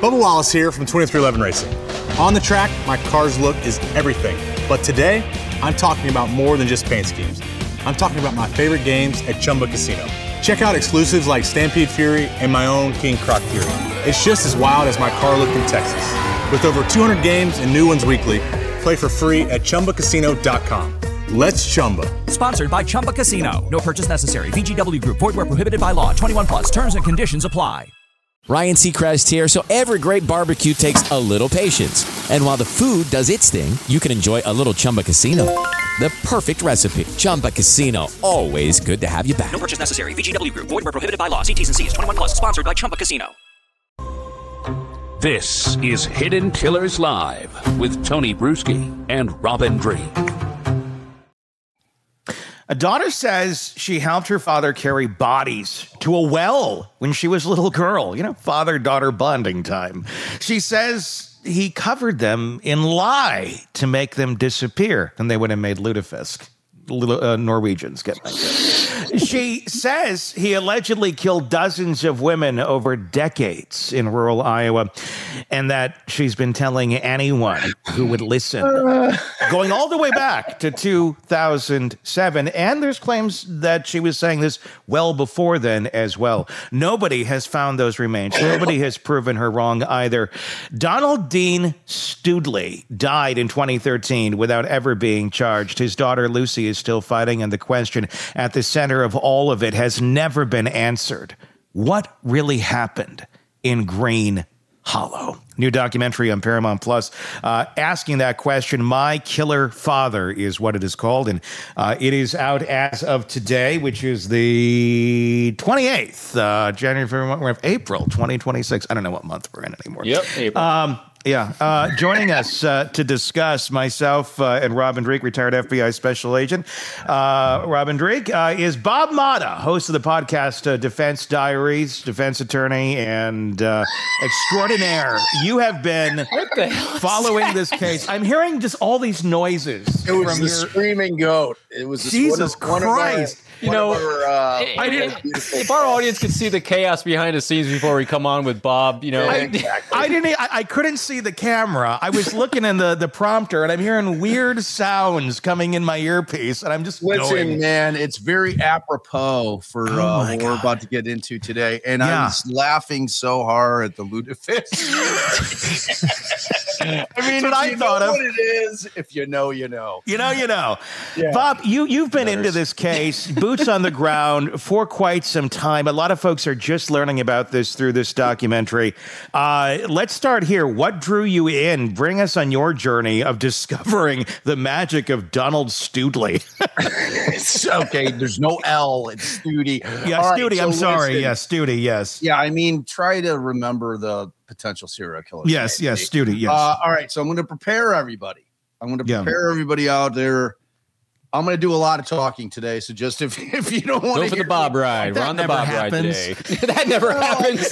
Bubba Wallace here from 2311 Racing. On the track, my car's look is everything. But today, I'm talking about more than just paint schemes. I'm talking about my favorite games at Chumba Casino. Check out exclusives like Stampede Fury and my own King Croc Fury. It's just as wild as my car look in Texas. With over 200 games and new ones weekly, play for free at ChumbaCasino.com. Let's Chumba. Sponsored by Chumba Casino. No purchase necessary. VGW Group. Void where prohibited by law. 21 plus. Terms and conditions apply. Ryan Seacrest here. So every great barbecue takes a little patience. And while the food does its thing, you can enjoy a little Chumba Casino. The perfect recipe. Chumba Casino. Always good to have you back. No purchase necessary. VGW Group. Void where prohibited by law. See T's and C's. 21 plus. Sponsored by Chumba Casino. This is Hidden Killers Live with Tony Bruschi and Robin Drake. A daughter says she helped her father carry bodies to a well when she was a little girl. You know, father-daughter bonding time. She says he covered them in lye to make them disappear, and they would have made lutefisk. Norwegians get like that. She says he allegedly killed dozens of women over decades in rural Iowa, and that she's been telling anyone who would listen, going all the way back to 2007. And there's claims that she was saying this well before then as well. Nobody has found those remains. Nobody has proven her wrong either. Donald Dean Studley died in 2013 without ever being charged. His daughter Lucy is still fighting, and the question at the center of all of it has never been answered. What really happened in Green Hollow? New documentary on Paramount Plus asking that question. My Killer Father is what it is called, and it is out as of today, which is the 28th, January, February, April 2026. I don't know what month we're in anymore. Yep, April. Joining us to discuss, myself and Robin Drake, retired FBI special agent. Robin Drake is Bob Mata, host of the podcast Defense Diaries, defense attorney and extraordinaire. You have been following this case. I'm hearing just all these noises. It was the screaming goat. It was Jesus Christ. If our audience could see the chaos behind the scenes before we come on with Bob, I couldn't see the camera. I was looking in the prompter, and I'm hearing weird sounds coming in my earpiece, and I'm just listen, man. It's very apropos for what we're about to get into today, and I was laughing so hard at the lutefisk. I mean, what it is. If you know, you know. You know. Yeah. Bob, you've been into this case, boots on the ground, for quite some time. A lot of folks are just learning about this through this documentary. Let's start here. What drew you in? Bring us on your journey of discovering the magic of Donald Studley. It's okay, there's no L. It's Studi. Yeah, Studi. I'm sorry. Yes, Studi. Yes. Yeah, I mean, try to remember the potential serial killer. Yes, Studi. Yes. All right, so I'm going to prepare everybody. Everybody out there. I'm going to do a lot of talking today, so just if you don't want to go for the Bob ride, we're on the Bob ride today. That never happens.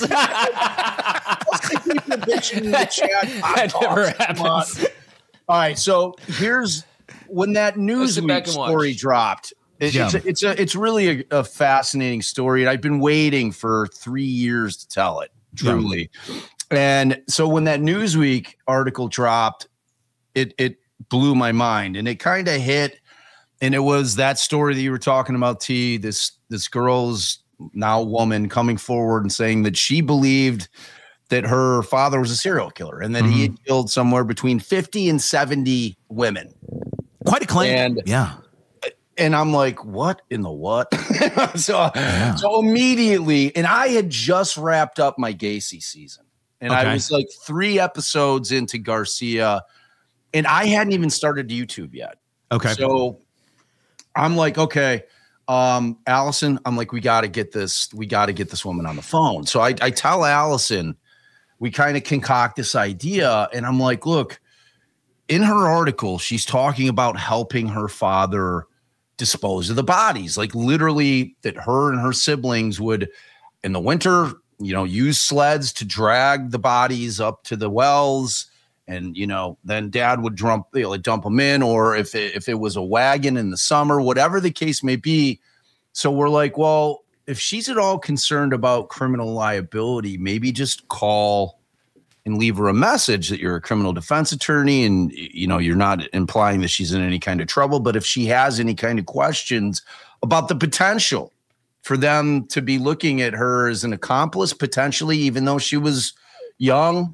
That never happens. All right, so here's when that Newsweek story dropped. It's really a fascinating story, and I've been waiting for 3 years to tell it. Truly, and so when that Newsweek article dropped, it blew my mind, and it kind of hit. And it was that story that you were talking about, T. This girl's now woman coming forward and saying that she believed that her father was a serial killer and that he had killed somewhere between 50 and 70 women. Quite a claim. And I'm like, what in the what? So immediately, and I had just wrapped up my Gacy season. And I was like 3 episodes into Garcia, and I hadn't even started YouTube yet. Okay. So I'm like, okay, Allison, I'm like, we got to get this woman on the phone. So I tell Allison, we kind of concoct this idea. And I'm like, look, in her article, she's talking about helping her father dispose of the bodies, like literally that her and her siblings would in the winter, use sleds to drag the bodies up to the wells. And, then dad would dump them in, or if it was a wagon in the summer, whatever the case may be. So we're like, well, if she's at all concerned about criminal liability, maybe just call and leave her a message that you're a criminal defense attorney and, you know, you're not implying that she's in any kind of trouble. But if she has any kind of questions about the potential for them to be looking at her as an accomplice, potentially, even though she was young.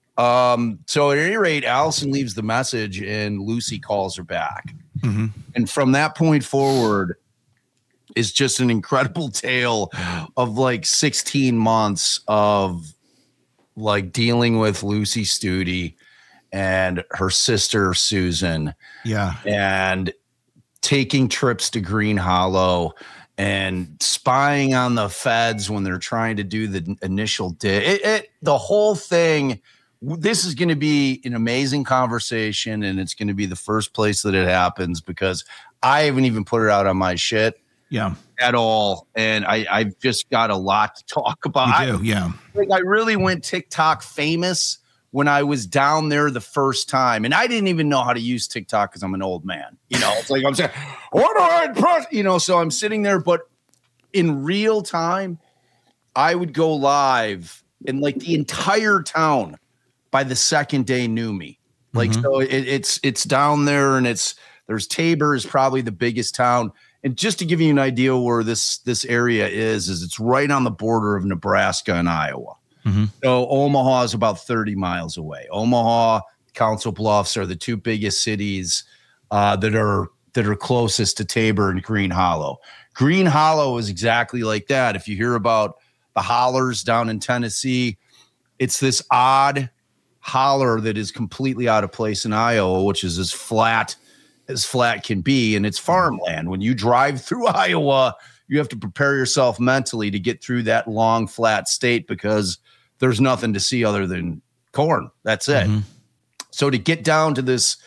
So at any rate, Allison leaves the message and Lucy calls her back. Mm-hmm. And from that point forward is just an incredible tale of like 16 months of like dealing with Lucy Studi and her sister, Susan. Yeah. And taking trips to Green Hollow and spying on the feds when they're trying to do the initial dig. The whole thing, this is going to be an amazing conversation, and it's going to be the first place that it happens because I haven't even put it out on my shit at all. And I've just got a lot to talk about. You do, I really went TikTok famous when I was down there the first time. And I didn't even know how to use TikTok because I'm an old man. You know, it's like I'm saying, what do I press? You know, so I'm sitting there, but in real time, I would go live and like the entire town by the second day knew me. Like, so it's down there and there's Tabor is probably the biggest town. And just to give you an idea where this area is it's right on the border of Nebraska and Iowa. Mm-hmm. So Omaha is about 30 miles away. Omaha, Council Bluffs are the two biggest cities that are closest to Tabor and Green Hollow. Green Hollow is exactly like that. If you hear about the hollers down in Tennessee, it's this odd holler that is completely out of place in Iowa, which is as flat can be, and it's farmland. When you drive through Iowa, you have to prepare yourself mentally to get through that long, flat state because there's nothing to see other than corn. That's it. Mm-hmm. So to get down to this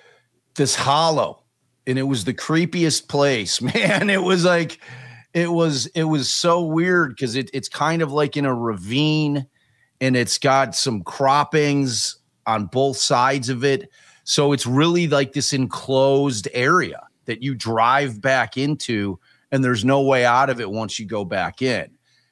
hollow, and it was the creepiest place, man. It was like, it was so weird because it's kind of like in a ravine, and it's got some croppings on both sides of it. So it's really like this enclosed area that you drive back into, and there's no way out of it once you go back in.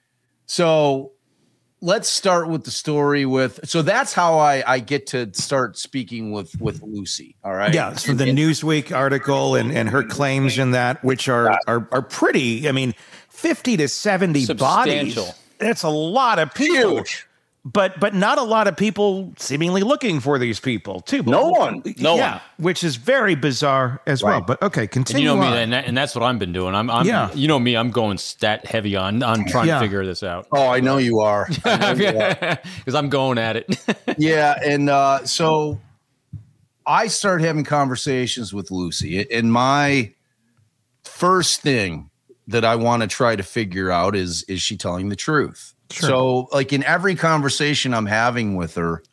So let's start with the story so that's how I get to start speaking with Lucy. All right. Yeah. So the Newsweek article and her claims in that, which are pretty, I mean, 50 to 70 bodies. That's a lot of people. Huge. But not a lot of people seemingly looking for these people too. No one. Which is very bizarre as well. But okay, continue. And you know me, and that's what I've been doing. I'm you know me, I'm going stat heavy on trying to figure this out. Oh, I know you are. Because I'm going at it. Yeah, and so I started having conversations with Lucy, and my first thing that I want to try to figure out is she telling the truth? Sure. So like in every conversation I'm having with her,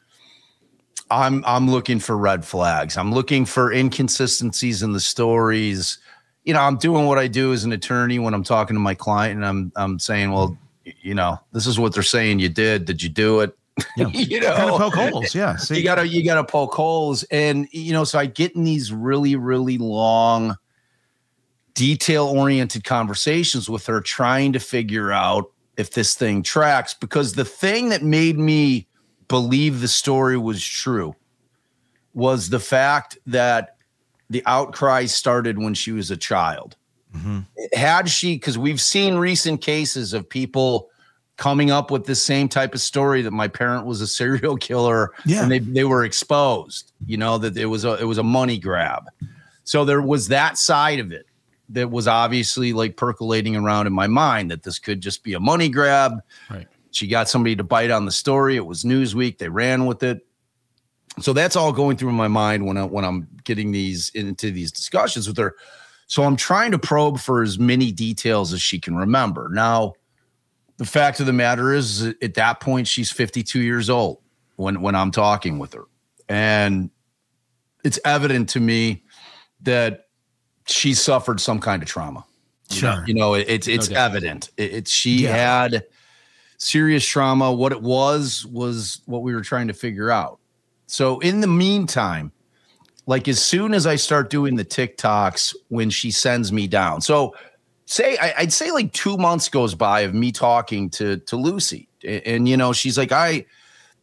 I'm looking for red flags. I'm looking for inconsistencies in the stories. You know, I'm doing what I do as an attorney when I'm talking to my client, and I'm saying, well, you know, this is what they're saying you did. Did you do it? Yeah. You know, gotta poke holes. Yeah. See. You gotta poke holes. And, you know, so I get in these really, really long, detail-oriented conversations with her, trying to figure out if this thing tracks, because the thing that made me believe the story was true was the fact that the outcry started when she was a child. Mm-hmm. Had she, because we've seen recent cases of people coming up with the same type of story that my parent was a serial killer, and they were exposed, you know, that it was a money grab. So there was that side of it that was obviously like percolating around in my mind, that this could just be a money grab. Right. She got somebody to bite on the story. It was Newsweek. They ran with it. So that's all going through my mind when I'm getting into these discussions with her. So I'm trying to probe for as many details as she can remember. Now, the fact of the matter is, at that point, she's 52 years old when I'm talking with her. And it's evident to me that she suffered some kind of trauma. Sure. You know, it's evident. She had serious trauma. What it was what we were trying to figure out. So in the meantime, like as soon as I start doing the TikToks when she sends me down. So I'd say like 2 months goes by of me talking to Lucy. And, you know, she's like,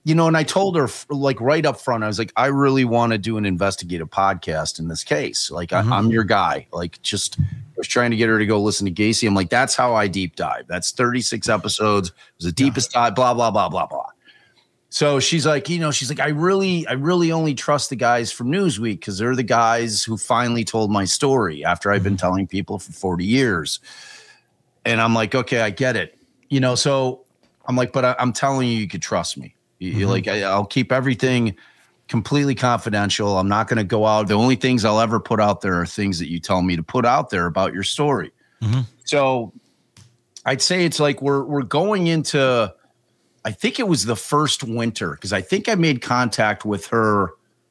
and I told her like right up front, I was like, I really want to do an investigative podcast in this case. Like I'm your guy. Like I was trying to get her to go listen to Gacy. I'm like, that's how I deep dive. That's 36 episodes. It was the deepest dive, blah, blah, blah, blah, blah. So she's like, I really only trust the guys from Newsweek because they're the guys who finally told my story after I've been telling people for 40 years. And I'm like, okay, I get it. So I'm like, but I'm telling you could trust me. I'll keep everything completely confidential. I'm not going to go out. The only things I'll ever put out there are things that you tell me to put out there about your story. So I'd say it's like we're going into, I think it was the first winter because I think I made contact with her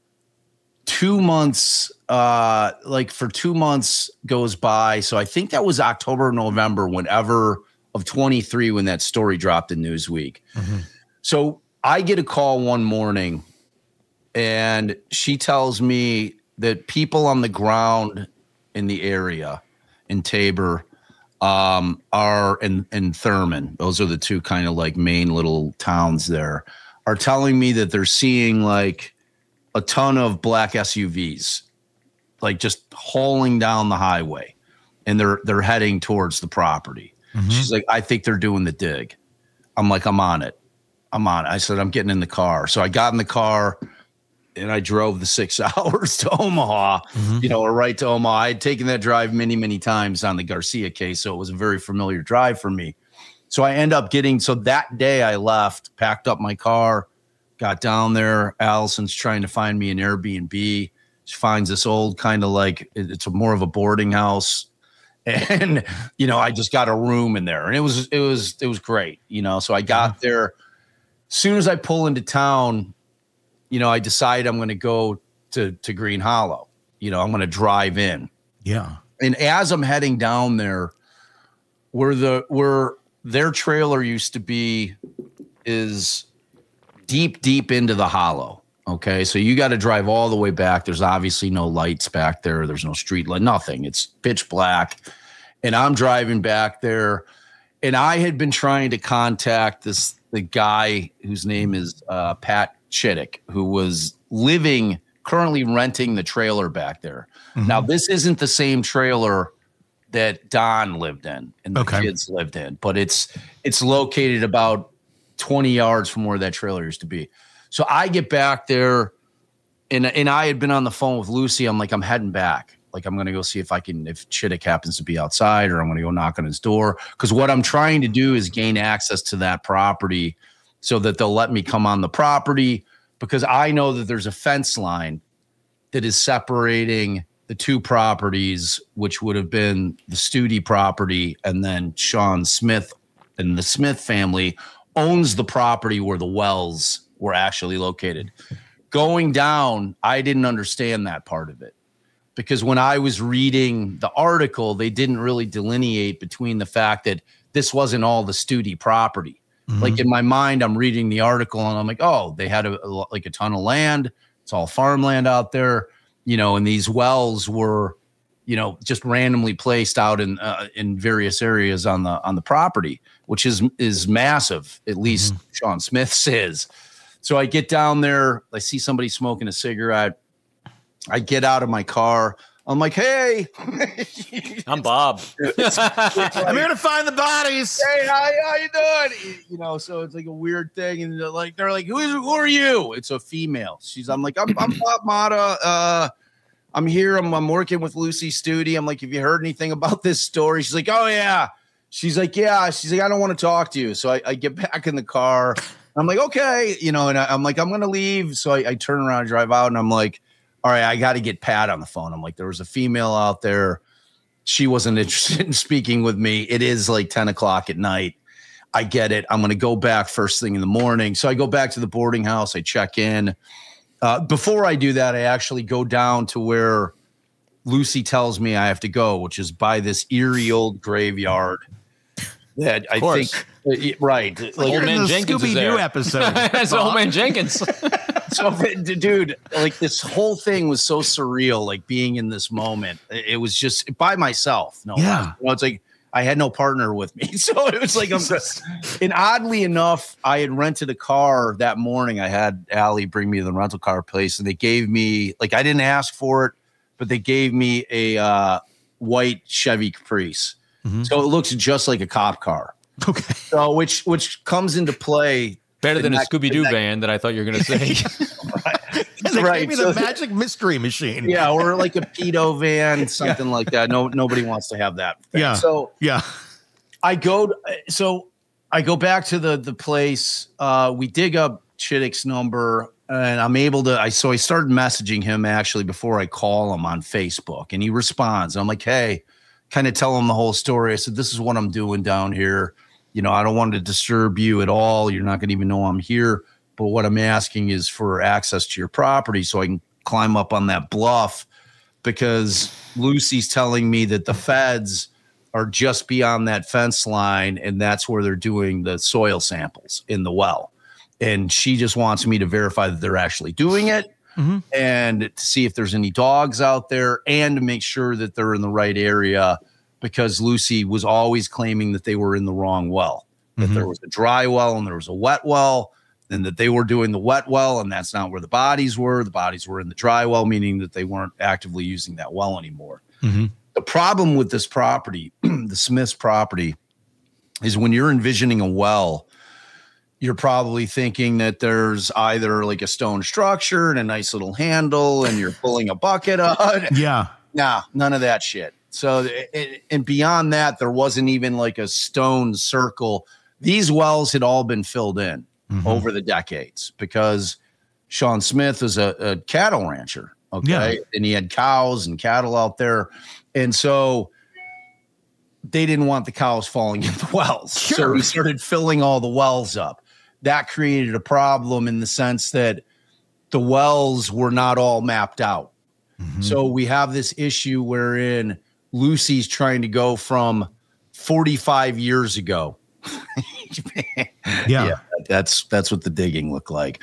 2 months, for 2 months goes by. So I think that was October, November, whenever of 23 when that story dropped in Newsweek. So I get a call one morning and she tells me that people on the ground in the area in Tabor are in Thurman. Those are the two kind of like main little towns there, are telling me that they're seeing like a ton of black SUVs, like just hauling down the highway, and they're heading towards the property. She's like, I think they're doing the dig. I'm like, I'm on it. I said, I'm getting in the car. So I got in the car and I drove the 6 hours to Omaha, or right to Omaha. I had taken that drive many, many times on the Garcia case. So it was a very familiar drive for me. So I end up so that day I left, packed up my car, got down there. Allison's trying to find me an Airbnb. She finds this old kind of like, it's more of a boarding house. And, I just got a room in there and it was great. So I got there. As soon as I pull into town, I decide I'm going to go to Green Hollow. I'm going to drive in. Yeah. And as I'm heading down there, where their trailer used to be is deep into the hollow. Okay. So you got to drive all the way back. There's obviously no lights back there. There's no street light, nothing. It's pitch black. And I'm driving back there. And I had been trying to contact the guy whose name is Pat Chittick, who was currently renting the trailer back there. Now, this isn't the same trailer that Don lived in and the kids lived in, but it's located about 20 yards from where that trailer used to be. So I get back there, and I had been on the phone with Lucy. I'm like, I'm heading back. Like, I'm going to go see if Chittick happens to be outside, or I'm going to go knock on his door. Because what I'm trying to do is gain access to that property so that they'll let me come on the property, because I know that there's a fence line that is separating the two properties, which would have been the Studi property, and then Sean Smith and the Smith family owns the property where the wells were actually located. Going down, I didn't understand that part of it, because when I was reading the article, they didn't really delineate between the fact that this wasn't all the Studi property. Like in my mind, I'm reading the article and I'm like, oh, they had a ton of land. It's all farmland out there, and these wells were, just randomly placed out in various areas on the property, which is massive. At least Sean Smith says. So I get down there, I see somebody smoking a cigarette. I get out of my car. I'm like, hey, I'm Bob. I'm here to find the bodies. Hey, how you doing? So it's like a weird thing. And they're like, who are you? It's a female. I'm like, I'm Bob Mata. I'm here. I'm working with Lucy Studi. I'm like, have you heard anything about this story? She's like, oh yeah. She's like, yeah. She's like, I don't want to talk to you. So I get back in the car. I'm like, okay. And I'm like, I'm going to leave. So I turn around and drive out, and I'm like, all right, I got to get Pat on the phone. I'm like, there was a female out there. She wasn't interested in speaking with me. It is like 10 o'clock at night. I get it. I'm going to go back first thing in the morning. So I go back to the boarding house. I check in. Before I do that, I actually go down to where Lucy tells me I have to go, which is by this eerie old graveyard that I think, right. Like Old Man Jenkins is there. Scooby-Doo episode. That's Old Man Jenkins. So, dude, like this whole thing was so surreal, like being in this moment. It was just by myself. No, yeah. it's like I had no partner with me. So it was like, and oddly enough, I had rented a car that morning. I had Allie bring me to the rental car place, and they gave me, like, I didn't ask for it, but they gave me a white Chevy Caprice. So it looks just like a cop car. Okay. So which comes into play. Better than a Scooby-Doo van that I thought you were going to say. They gave me the magic mystery machine. Yeah, or like a pedo van, something like that. Nobody wants to have that thing. Yeah. So I go back to the place. We dig up Chittick's number, and I'm able to. So I started messaging him actually before I call him on Facebook, and he responds. I'm like, hey, kind of tell him the whole story. I said, this is what I'm doing down here. You know, I don't want to disturb you at all. You're not going to even know I'm here. But what I'm asking is for access to your property so I can climb up on that bluff, because Lucy's telling me that the feds are just beyond that fence line, and that's where they're doing the soil samples in the well. And she just wants me to verify that they're actually doing it and to see if there's any dogs out there and to make sure that they're in the right area, because Lucy was always claiming that they were in the wrong well, that there was a dry well and there was a wet well, and that they were doing the wet well, and that's not where the bodies were. The bodies were in the dry well, meaning that they weren't actively using that well anymore. The problem with this property, the Smith's property, is when you're envisioning a well, you're probably thinking that there's either like a stone structure and a nice little handle and you're pulling a bucket on. Yeah. Nah, none of that shit. So, and beyond that, there wasn't even like a stone circle. These wells had all been filled in over the decades, because Sean Smith was a cattle rancher. Okay. And he had cows and cattle out there. And so they didn't want the cows falling in the wells. So he started filling all the wells up. That created a problem in the sense that the wells were not all mapped out. So we have this issue wherein Lucy's trying to go from 45 years ago. That's what the digging looked like.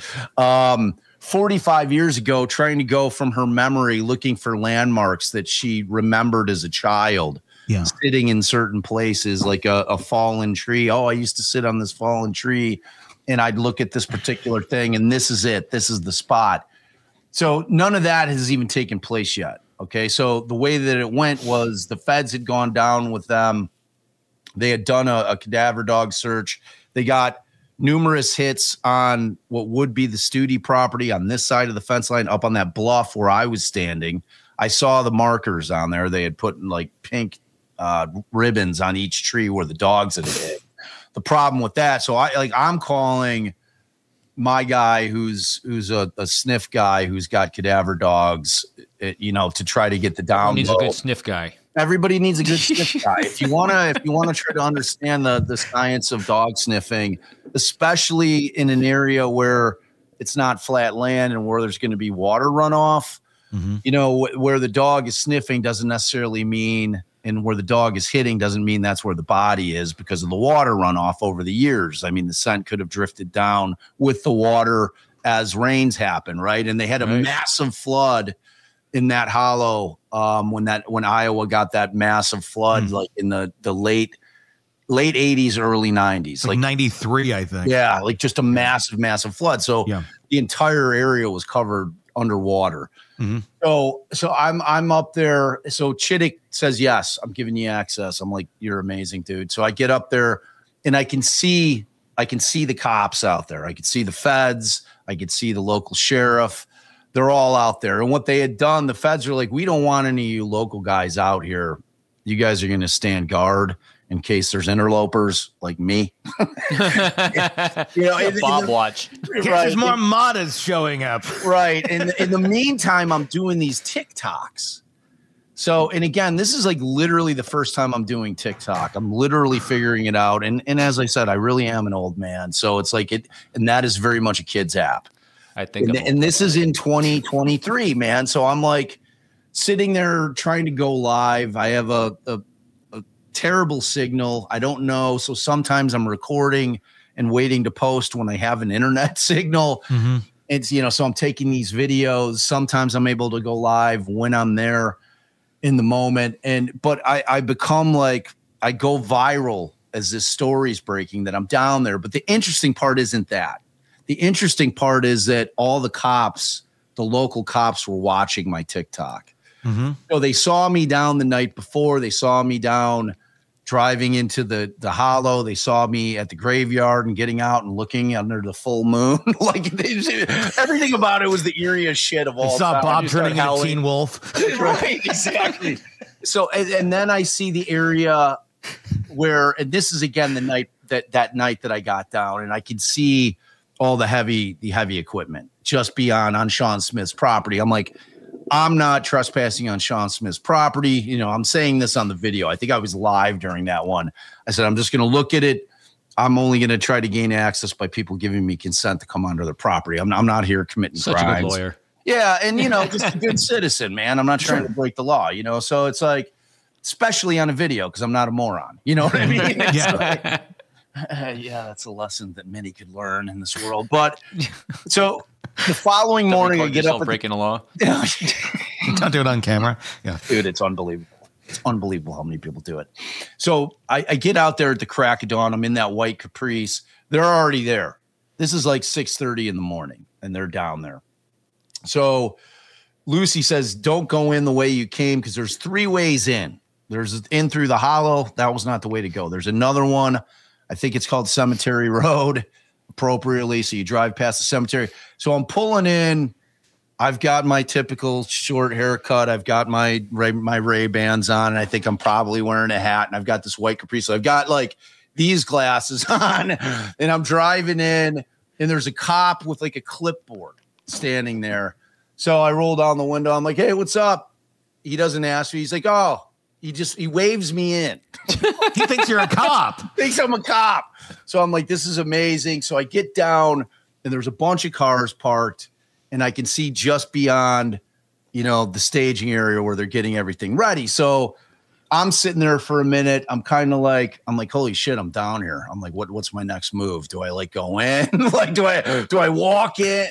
45 years ago, trying to go from her memory, looking for landmarks that she remembered as a child, sitting in certain places, like a fallen tree. Oh, I used to sit on this fallen tree and I'd look at this particular thing, and this is it. This is the spot. So none of that has even taken place yet. Okay. So the way that it went was the feds had gone down with them. They had done a cadaver dog search. They got numerous hits on what would be the Studi property on this side of the fence line, up on that bluff where I was standing. I saw the markers on there. They had put like pink ribbons on each tree where the dogs had hit. The problem with that, so I'm calling my guy who's a sniff guy who's got cadaver dogs, to try to get the down. Needs a good sniff guy. Everybody needs a good sniff guy. If you wanna try to understand the science of dog sniffing, especially in an area where it's not flat land and where there's going to be water runoff, where the dog is sniffing doesn't necessarily mean, and where the dog is hitting doesn't mean that's where the body is, because of the water runoff over the years. I mean, the scent could have drifted down with the water as rains happen, right? And they had a massive flood in that hollow when Iowa got that massive flood, like in the late 80s, early 90s, like 93, I think. Yeah, like just a massive flood. So the entire area was covered underwater. So I'm up there. So Chittick says, yes, I'm giving you access. I'm like, you're amazing, dude. So I get up there and I can see the cops out there. I could see the feds. I could see the local sheriff. They're all out there. And what they had done, the feds are like, we don't want any of you local guys out here. You guys are going to stand guard in case there's interlopers like me. Bob watch. There's more Matas showing up. Right. And in the meantime, I'm doing these TikToks. So, and again, this is like literally the first time I'm doing TikTok. I'm literally figuring it out. And as I said, I really am an old man. So it's like and that is very much a kid's app. I think. And this is in 2023, man. So I'm like sitting there trying to go live. I have a terrible signal. I don't know. So sometimes I'm recording and waiting to post when I have an internet signal. It's, so I'm taking these videos. Sometimes I'm able to go live when I'm there in the moment. But I become like I go viral as this story's breaking that I'm down there. But the interesting part isn't that. The interesting part is that all the cops, the local cops, were watching my TikTok. Mm-hmm. So they saw me down the night before. They saw me down driving into the hollow. They saw me at the graveyard and getting out and looking under the full moon. Like everything about it was the eeriest shit of all time. Saw Bob turning into Teen Wolf. Right, exactly. So, and then I see the area where, and this is again the night that night that I got down, and I could see all the heavy equipment just beyond on Sean Smith's property. I'm like, I'm not trespassing on Sean Smith's property. You know, I'm saying this on the video. I think I was live during that one. I said, I'm just going to look at it. I'm only going to try to gain access by people giving me consent to come onto their property. I'm not here committing Such crimes. a good lawyer. Yeah. And, you know, just a good citizen, man. I'm not trying to break the law, you know? So it's like, especially on a video, because I'm not a moron. You know what I mean? Yeah. Yeah, that's a lesson that many could learn in this world. But so the following morning, I get up breaking a law. Don't do it on camera. Yeah, dude, it's unbelievable. It's unbelievable how many people do it. So I get out there at the crack of dawn. I'm in that white Caprice. They're already there. This is like 6:30 in the morning, and they're down there. So Lucy says, "Don't go in the way you came because there's 3 ways in. There's in through the hollow. That was not the way to go. There's another one. I think it's called Cemetery Road, appropriately. So you drive past the cemetery. So I'm pulling in. I've got my typical short haircut. I've got my Ray-Bans on, and I think I'm probably wearing a hat. And I've got this white Caprice. So I've got like these glasses on, and I'm driving in, and there's a cop with like a clipboard standing there. So I roll down the window. I'm like, "Hey, what's up?" He doesn't ask me. He's like, "Oh." He waves me in. He thinks you're a cop. Thinks I'm a cop. So I'm like, this is amazing. So I get down, and there's a bunch of cars parked, and I can see just beyond, you know, the staging area where they're getting everything ready. So I'm sitting there for a minute. I'm like, holy shit, I'm down here. I'm like, what's my next move? Do I like go in? Like, do I walk in?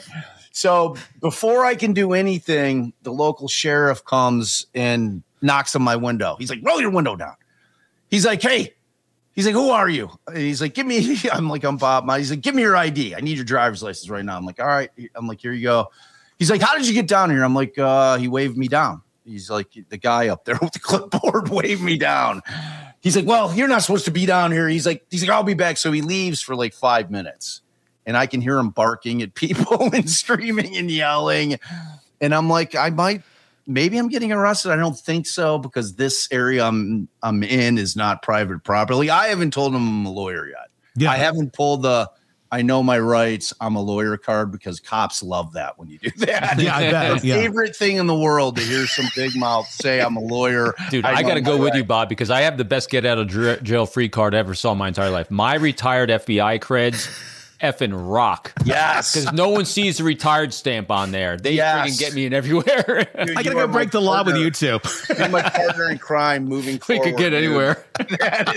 So before I can do anything, the local sheriff comes and knocks on my window. He's like, roll your window down. He's like, hey. He's like, who are you? And he's like, I'm like, I'm Bob. He's like, give me your ID. I need your driver's license right now. I'm like, all right. I'm like, here you go. He's like, how did you get down here? I'm like, he waved me down. He's like, the guy up there with the clipboard waved me down. He's like, well, you're not supposed to be down here. He's like, I'll be back. So he leaves for like 5 minutes. And I can hear him barking at people and screaming and yelling. And I'm like, maybe I'm getting arrested. I don't think so, because this area I'm in is not private property. I haven't told him I'm a lawyer yet. Yeah. I haven't pulled the I know my rights, I'm a lawyer card, because cops love that when you do that. Yeah, I bet. Their favorite thing in the world to hear some big mouth say I'm a lawyer. Dude, I got to go with you, Bob, because I have the best get out of jail free card I ever saw in my entire life. My retired FBI creds effing rock. Yes. Because no one sees the retired stamp on there. They freaking get me in everywhere. Dude, I got to go break the law with you two. You're my partner in crime moving forward. We could get anywhere. That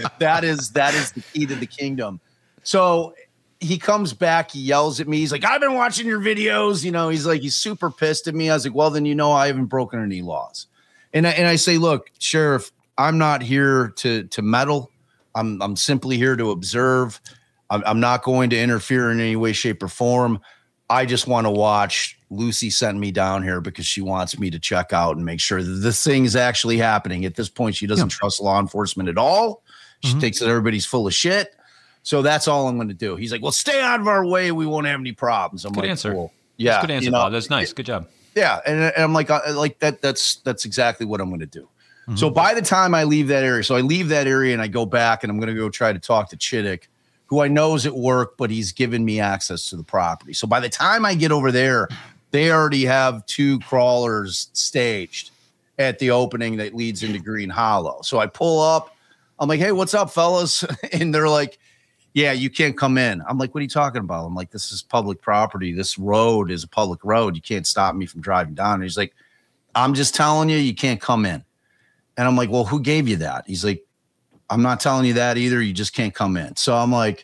is the key to the kingdom. So he comes back, he yells at me. He's like, I've been watching your videos. You know, he's super pissed at me. I was like, well, then, you know, I haven't broken any laws. And I say, look, Sheriff, I'm not here to meddle. I'm simply here to observe. I'm not going to interfere in any way, shape, or form. I just want to watch. Lucy sent me down here because she wants me to check out and make sure that this thing is actually happening. At this point, she doesn't trust law enforcement at all. She thinks that everybody's full of shit. So that's all I'm going to do. He's like, well, stay out of our way. We won't have any problems. I'm good like, answer. Cool. Yeah. That's good answer, Bob. That's nice. Good job. Yeah. And I'm like that's exactly what I'm going to do. Mm-hmm. So by the time I leave that area, and I go back, and I'm going to go try to talk to Chittick, who I know is at work, but he's given me access to the property. So by the time I get over there, they already have 2 crawlers staged at the opening that leads into Green Hollow. So I pull up. I'm like, hey, what's up, fellas? And they're like, yeah, you can't come in. I'm like, what are you talking about? I'm like, this is public property. This road is a public road. You can't stop me from driving down. And he's like, I'm just telling you can't come in. And I'm like, well, who gave you that? He's like, I'm not telling you that either. You just can't come in. So I'm like,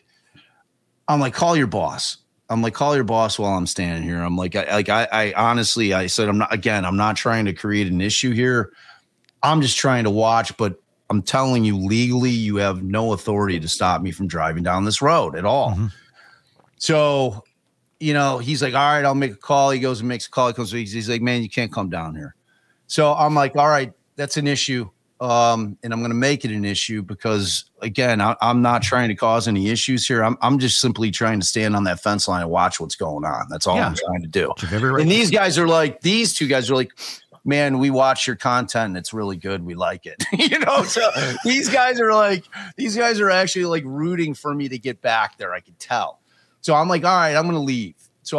call your boss. I'm like, call your boss while I'm standing here. I'm like, I honestly, I said, I'm not trying to create an issue here. I'm just trying to watch, but I'm telling you, legally, you have no authority to stop me from driving down this road at all. Mm-hmm. So, he's like, all right, I'll make a call. He goes and makes a call. He's like, man, you can't come down here. So I'm like, all right, that's an issue. And I'm going to make it an issue because, again, I'm not trying to cause any issues here. I'm just simply trying to stand on that fence line and watch what's going on. That's all I'm trying to do. And these two guys are like, man, we watch your content and it's really good. We like it. So these guys are actually like rooting for me to get back there. I could tell. So I'm like, all right, I'm going to leave. So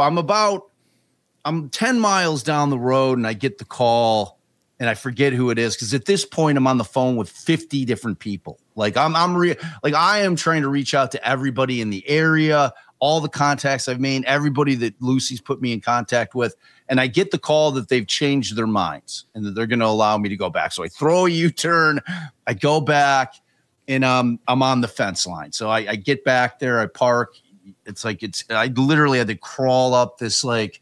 I'm 10 miles down the road and I get the call and I forget who it is. Because at this point I'm on the phone with 50 different people. Like I am trying to reach out to everybody in the area, all the contacts I've made, everybody that Lucy's put me in contact with. And I get the call that they've changed their minds and that they're going to allow me to go back. So I throw a U-turn, I go back and I'm on the fence line. So I get back there, I park. I literally had to crawl up this like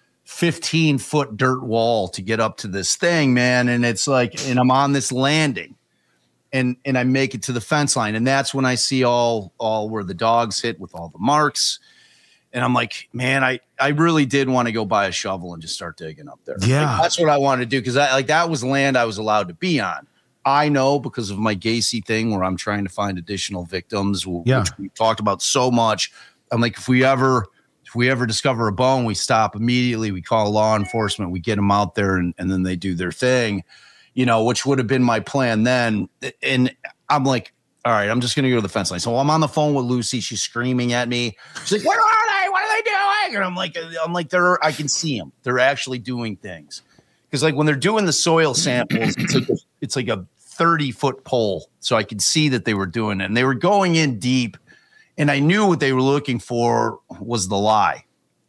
15-foot dirt wall to get up to this thing, man. And and I'm on this landing and I make it to the fence line. And that's when I see all where the dogs hit with all the marks. And I'm like, man, I really did want to go buy a shovel and just start digging up there. Yeah. That's what I wanted to do. Cause that was land I was allowed to be on. I know because of my Gacy thing where I'm trying to find additional victims, which we talked about so much. I'm like, if we ever discover a bone, we stop immediately. We call law enforcement. We get them out there, and then they do their thing, which would have been my plan then. And I'm like, all right, I'm just going to go to the fence line. So I'm on the phone with Lucy. She's screaming at me. She's like, where are they? What are they doing? And I'm like, I can see them. They're actually doing things. Because like when they're doing the soil samples, it's like a 30-foot pole. So I could see that they were doing it. And they were going in deep. And I knew what they were looking for was the lie.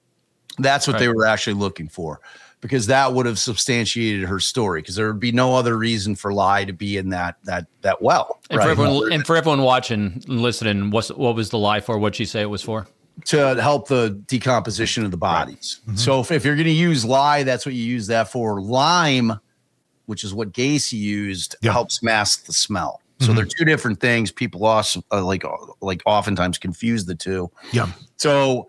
That's what they were actually looking for, because that would have substantiated her story, because there would be no other reason for lie to be in that well. And, right? for everyone watching and listening, what was the lie for? What'd she say it was for? To help the decomposition of the bodies. Right. Mm-hmm. So if you're going to use lye, that's what you use that for. Lime, which is what Gacy used, helps mask the smell. So they're two different things. People also oftentimes confuse the two. Yeah. So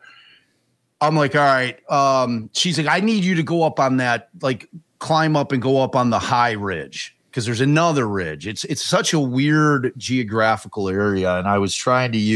I'm like, all right. She's like, I need you to go up on that, like climb up and go up on the high ridge, because there's another ridge. It's such a weird geographical area. And I was trying to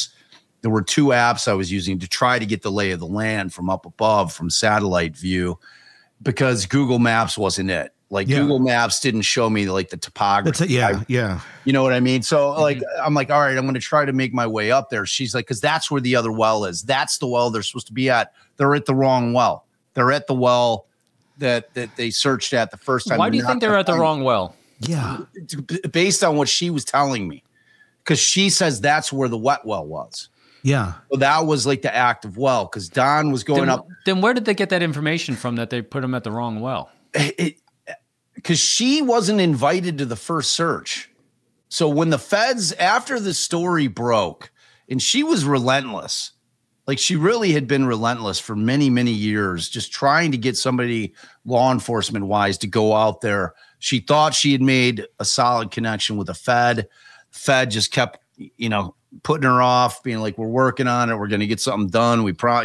there were two apps I was using to try to get the lay of the land from up above, from satellite view, because Google Maps wasn't it. Google Maps didn't show me like the topography. Yeah. You know what I mean? So I'm like, all right, I'm going to try to make my way up there. She's like, because that's where the other well is. That's the well they're supposed to be at. They're at the wrong well. They're at the well that they searched at the first time. Why do you think they're at the wrong well? Yeah. Based on what she was telling me, because she says that's where the wet well was. Yeah. So that was like the active well, because Don was going up. Then where did they get that information from that they put him at the wrong well? Because she wasn't invited to the first search. So when the feds, after the story broke, and she was relentless, like she really had been relentless for many, many years, just trying to get somebody law enforcement wise to go out there. She thought she had made a solid connection with the Fed. Fed just kept, putting her off, being like, we're working on it. We're going to get something done.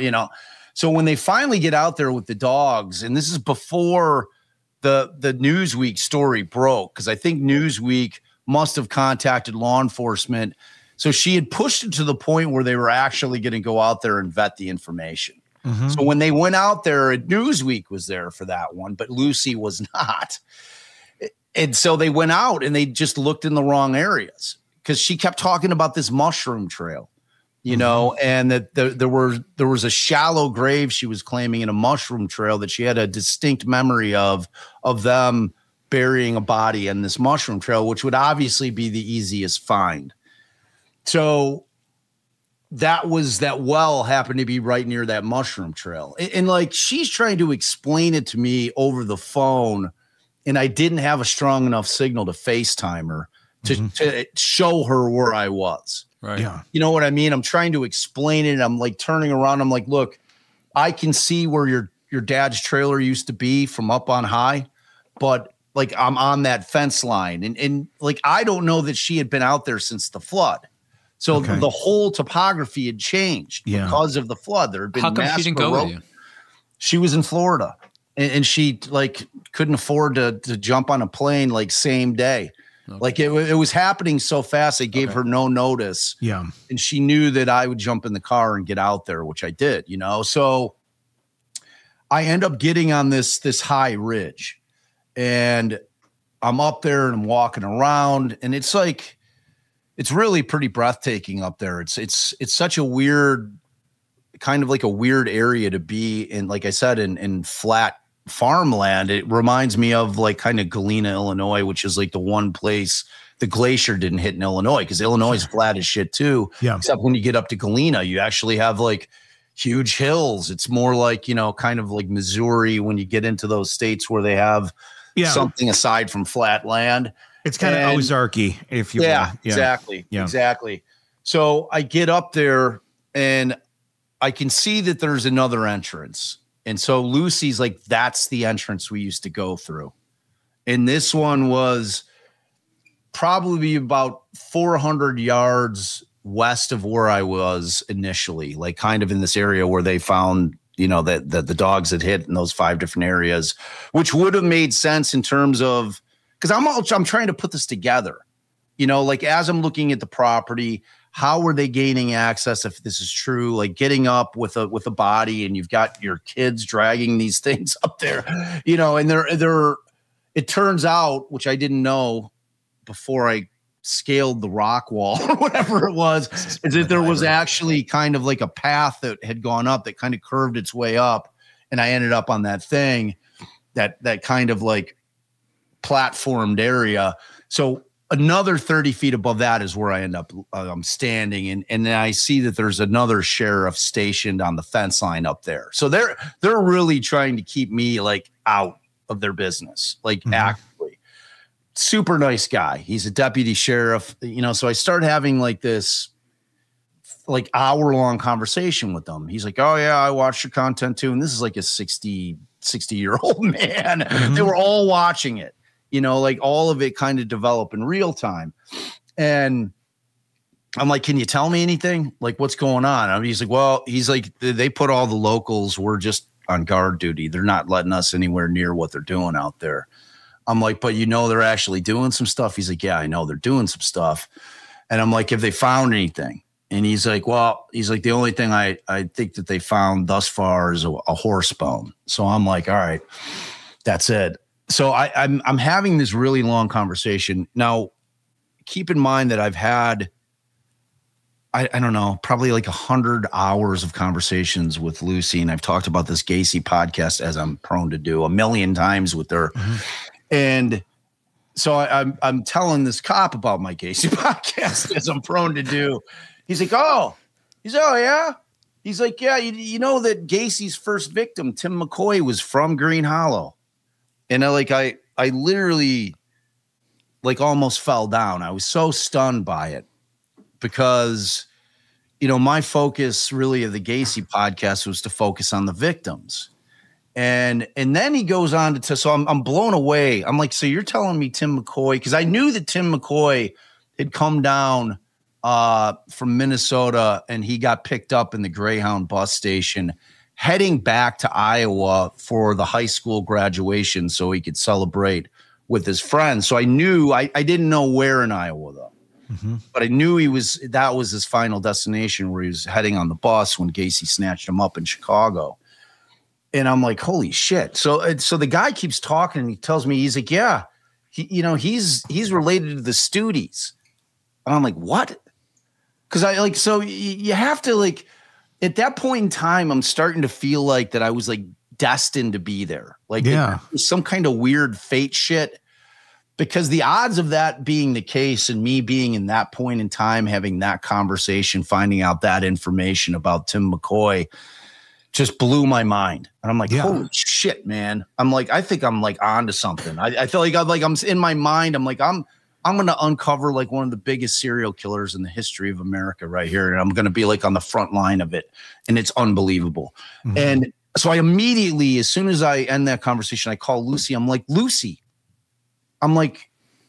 So when they finally get out there with the dogs, and this is before the Newsweek story broke, because I think Newsweek must have contacted law enforcement. So she had pushed it to the point where they were actually going to go out there and vet the information. Mm-hmm. So when they went out there, Newsweek was there for that one, but Lucy was not. And so they went out and they just looked in the wrong areas, because she kept talking about this mushroom trail, and that there was a shallow grave she was claiming in a mushroom trail that she had a distinct memory of them burying a body in this mushroom trail, which would obviously be the easiest find. So that well happened to be right near that mushroom trail. And like, she's trying to explain it to me over the phone, and I didn't have a strong enough signal to FaceTime her to show her where I was. Right. Yeah. You know what I mean? I'm trying to explain it. I'm like turning around. I'm like, look, I can see where your dad's trailer used to be from up on high, but like I'm on that fence line. And like, I don't know that she had been out there since the flood. So the whole topography had changed because of the flood. There had been. How come she didn't go with you? She was in Florida, and she like couldn't afford to jump on a plane like same day. Okay. Like it was happening so fast. They gave her no notice. Yeah. And she knew that I would jump in the car and get out there, which I did, you know? So I end up getting on this high ridge, and I'm up there and I'm walking around, and it's like, it's really pretty breathtaking up there. It's such a weird, kind of like a weird area to be in. Like I said, in flat farmland. It reminds me of like kind of Galena, Illinois, which is like the one place the glacier didn't hit in Illinois, because Illinois is flat as shit too. Yeah. Except when you get up to Galena, you actually have like huge hills. It's more like, you know, kind of like Missouri when you get into those states where they have something aside from flat land. It's kind of Ozarky, if you will. Yeah, exactly. Yeah. Exactly. So I get up there and I can see that there's another entrance. And so Lucy's like, that's the entrance we used to go through. And this one was probably about 400 yards west of where I was initially, like kind of in this area where they found, you know, that the dogs had hit in those 5 different areas, which would have made sense in terms of, because I'm trying to put this together, you know, like as I'm looking at the property, how were they gaining access if this is true? Like getting up with a body, and you've got your kids dragging these things up there, you know, and they're it turns out, which I didn't know before I scaled the rock wall or whatever it was, is that there was actually kind of like a path that had gone up that kind of curved its way up. And I ended up on that thing, that kind of like platformed area. So another 30 feet above that is where I end up standing. And then I see that there's another sheriff stationed on the fence line up there. So they're really trying to keep me like out of their business, like actively. Super nice guy. He's a deputy sheriff, you know, so I start having like this like hour-long conversation with them. He's like, oh yeah, I watched your content too. And this is like a 60-year-old man. They were all watching it. You know, like all of it kind of develop in real time. And I'm like, can you tell me anything? Like, what's going on? And he's like, well, they put all the locals, we're just on guard duty. They're not letting us anywhere near what they're doing out there. I'm like, but you know, they're actually doing some stuff. He's like, yeah, I know they're doing some stuff. And I'm like, have they found anything? And he's like, well, the only thing I think that they found thus far is a horse bone. So I'm like, all right, that's it. So I'm having this really long conversation. Now, keep in mind that I've had, I don't know, probably like 100 hours of conversations with Lucy. And I've talked about this Gacy podcast, as I'm prone to do, 1,000,000 times with her. And so I'm telling this cop about my Gacy podcast, as I'm prone to do. He's like, oh yeah. He's like, yeah, you know that Gacy's first victim, Tim McCoy, was from Green Hollow. And I literally like almost fell down. I was so stunned by it because, you know, my focus really of the Gacy podcast was to focus on the victims. And then he goes on to so I'm blown away. I'm like, so you're telling me Tim McCoy, because I knew that Tim McCoy had come down from Minnesota and he got picked up in the Greyhound bus station heading back to Iowa for the high school graduation so he could celebrate with his friends. So I knew, I didn't know where in Iowa though, but I knew that was his final destination where he was heading on the bus when Gacy snatched him up in Chicago. And I'm like, holy shit. So the guy keeps talking and he tells me, he's like, yeah, he's related to the Studies. And I'm like, what? Cause so you have to like, at that point in time, I'm starting to feel like that I was like destined to be there. Like some kind of weird fate shit, because the odds of that being the case and me being in that point in time, having that conversation, finding out that information about Tim McCoy just blew my mind. And I'm like, holy shit, man. I'm like, I think I'm like onto something. I feel like I'm in my mind. I'm like, I'm going to uncover like one of the biggest serial killers in the history of America right here. And I'm going to be like on the front line of it. And it's unbelievable. And so I immediately, as soon as I end that conversation, I call Lucy. I'm like, Lucy, I'm like,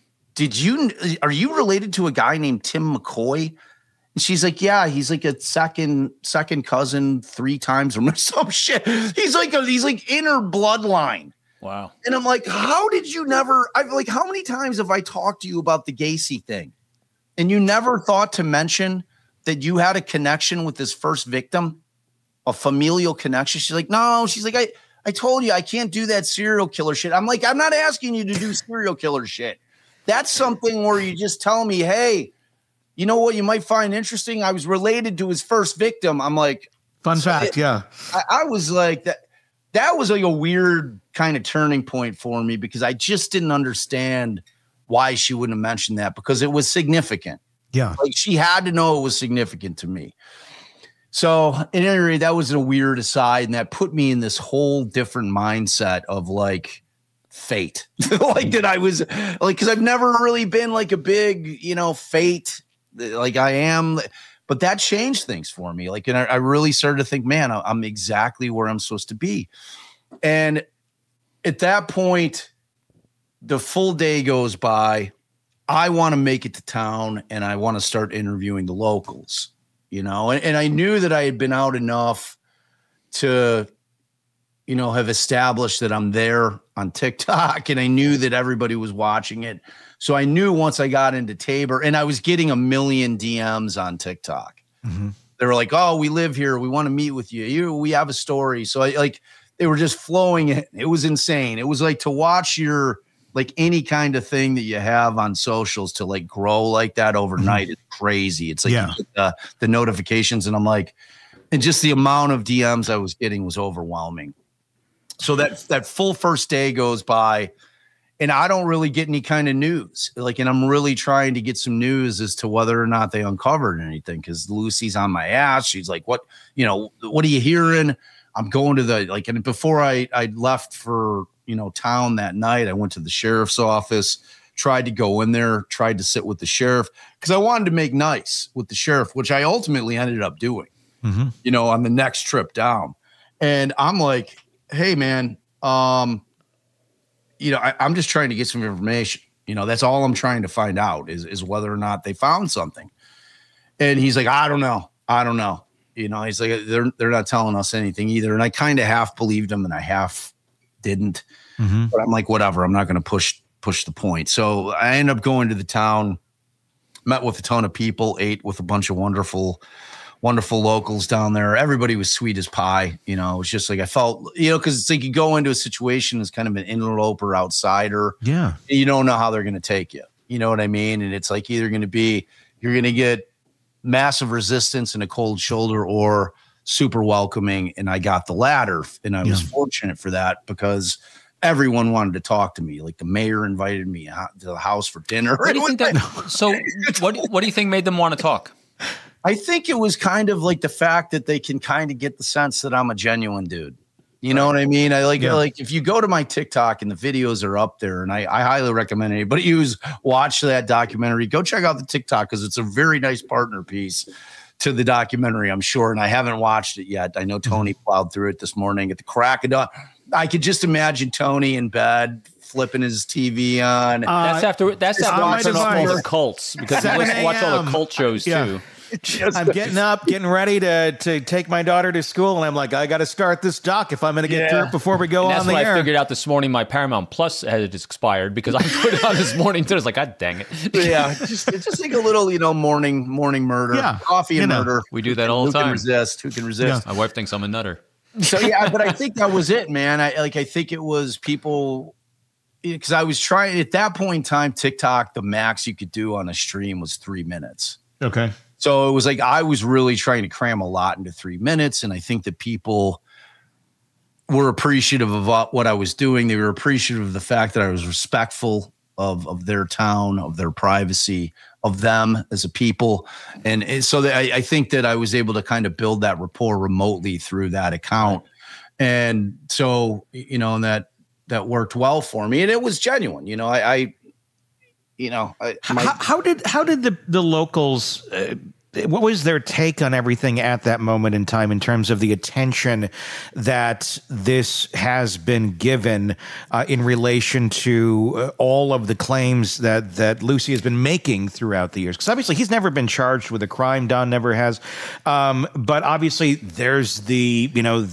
are you related to a guy named Tim McCoy? And she's like, yeah, he's like a second cousin 3 times or some shit. He's like inner bloodline. Wow. And I'm like, how did you never, how many times have I talked to you about the Gacy thing? And you never thought to mention that you had a connection with this first victim, a familial connection. She's like, no, she's like, I told you I can't do that serial killer shit. I'm like, I'm not asking you to do serial killer shit. That's something where you just tell me, hey, you know what you might find interesting? I was related to his first victim. I'm like, fun fact. Yeah. I was like, that was like a weird kind of turning point for me because I just didn't understand why she wouldn't have mentioned that because it was significant. Yeah. Like she had to know it was significant to me. So at any rate, that was a weird aside. And that put me in this whole different mindset of like, fate. Like that I was like, because I've never really been like a big, fate like I am, but that changed things for me. Like, and I really started to think, man, I'm exactly where I'm supposed to be. And at that point, the full day goes by. I want to make it to town and I want to start interviewing the locals, and I knew that I had been out enough to have established that I'm there on TikTok and I knew that everybody was watching it. So I knew once I got into Tabor and I was getting 1 million DMs on TikTok. Mm-hmm. They were like, oh, we live here. We want to meet with you. We have a story. So they were just flowing it. It was insane. It was like to watch your, like any kind of thing that you have on socials to like grow like that overnight. Mm-hmm. It's crazy. It's like you get the notifications and I'm like, and just the amount of DMs I was getting was overwhelming. So that full first day goes by and I don't really get any kind of news. And I'm really trying to get some news as to whether or not they uncovered anything. Cause Lucy's on my ass. She's like, what are you hearing? I'm going to and before I left for, town that night, I went to the sheriff's office, tried to go in there, tried to sit with the sheriff because I wanted to make nice with the sheriff, which I ultimately ended up doing, on the next trip down. And I'm like, hey man, I'm just trying to get some information. That's all I'm trying to find out is whether or not they found something. And he's like, I don't know. He's like, they're not telling us anything either. And I kind of half believed him and I half didn't, but I'm like, whatever, I'm not going to push the point. So I ended up going to the town, met with a ton of people, ate with a bunch of wonderful locals down there. Everybody was sweet as pie. It was just like, I felt, cause it's like you go into a situation as kind of an interloper outsider. Yeah. You don't know how they're going to take you. You know what I mean? And it's like, either you're going to get massive resistance and a cold shoulder or super welcoming. And I got the latter. And I was fortunate for that because everyone wanted to talk to me. Like the mayor invited me to the house for dinner. What do you think what do you think made them want to talk? I think it was kind of like the fact that they can kind of get the sense that I'm a genuine dude. You know what I mean? I like if you go to my TikTok and the videos are up there, and I highly recommend anybody who's watched that documentary, go check out the TikTok because it's a very nice partner piece to the documentary, I'm sure. And I haven't watched it yet. I know Tony plowed through it this morning at the crack of dawn. I could just imagine Tony in bed flipping his TV on. That's after watching all the cults because I watch all the cult shows too. I'm getting up, getting ready to take my daughter to school, and I'm like, I got to start this doc if I'm going to get through it before we go on the air. That's why I figured out this morning my Paramount Plus had expired because I put it on this morning too. I was like, God dang it! It's just like a little, morning murder, coffee and murder. We do that all the time. Who can resist? My wife thinks I'm a nutter. So but I think that was it, man. I think it was people. Because I was trying at that point in time, TikTok, the max you could do on a stream was 3 minutes. Okay. So it was like I was really trying to cram a lot into 3 minutes. And I think that people were appreciative of what I was doing. They were appreciative of the fact that I was respectful of their town, of their privacy, of them as a people. And so I think that I was able to kind of build that rapport remotely through that account. Right. And so, and that worked well for me. And it was genuine. How did the locals what was their take on everything at that moment in time in terms of the attention that this has been given in relation to all of the claims that Lucy has been making throughout the years? Because obviously he's never been charged with a crime. Don never has. But obviously there's the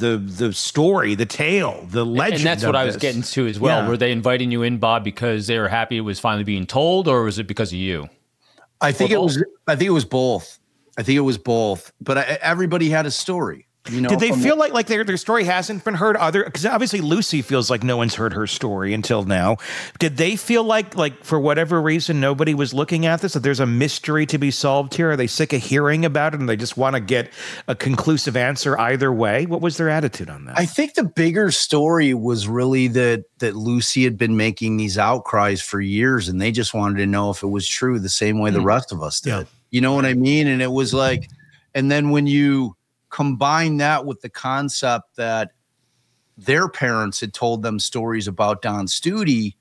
story, the tale, the legend. And that's what I was getting to as well. Yeah. Were they inviting you in, Bob, because they were happy it was finally being told, or was it because of you? I think it was both. I think it was both, but everybody had a story. Did they feel like their story hasn't been heard? Because obviously Lucy feels like no one's heard her story until now. Did they feel like for whatever reason nobody was looking at this? That there's a mystery to be solved here? Are they sick of hearing about it and they just want to get a conclusive answer either way? What was their attitude on that? I think the bigger story was really that Lucy had been making these outcries for years, and they just wanted to know if it was true the same way the rest of us did. Yeah. You know what I mean? And it was like, and then when you combine that with the concept that their parents had told them stories about Don Studi,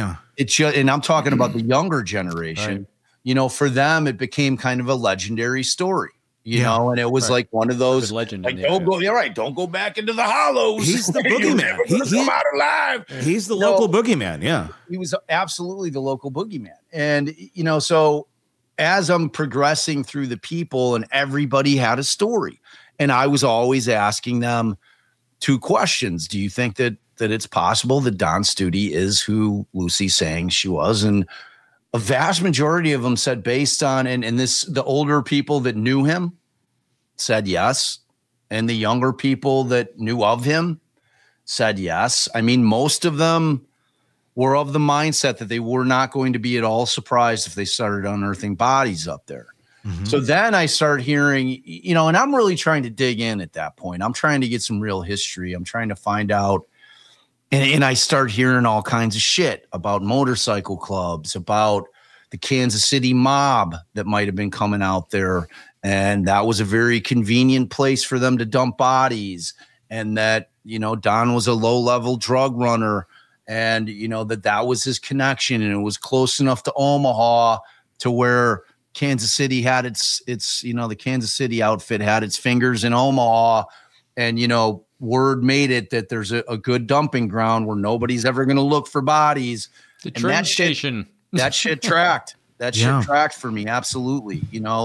and I'm talking about the younger generation, right. For them, it became kind of a legendary story, you know, and it was like one of those, legend. Like, don't go back into the hollows. He's the boogeyman. He's come out alive. He's the local boogeyman. Yeah. He was absolutely the local boogeyman. And, so as I'm progressing through the people, and everybody had a story, and I was always asking them two questions. Do you think that it's possible that Don Studi is who Lucy's saying she was? And a vast majority of them said, based on, and the older people that knew him said yes. And the younger people that knew of him said yes. I mean, most of them were of the mindset that they were not going to be at all surprised if they started unearthing bodies up there. Mm-hmm. So then I start hearing, and I'm really trying to dig in at that point. I'm trying to get some real history. I'm trying to find out. And I start hearing all kinds of shit about motorcycle clubs, about the Kansas City mob that might have been coming out there. And that was a very convenient place for them to dump bodies. And that, Don was a low-level drug runner. And, that was his connection. And it was close enough to Omaha to where Kansas City had its the Kansas City outfit had its fingers in Omaha. And, word made it that there's a good dumping ground where nobody's ever going to look for bodies. The train station. That shit tracked. That shit tracked for me. Absolutely.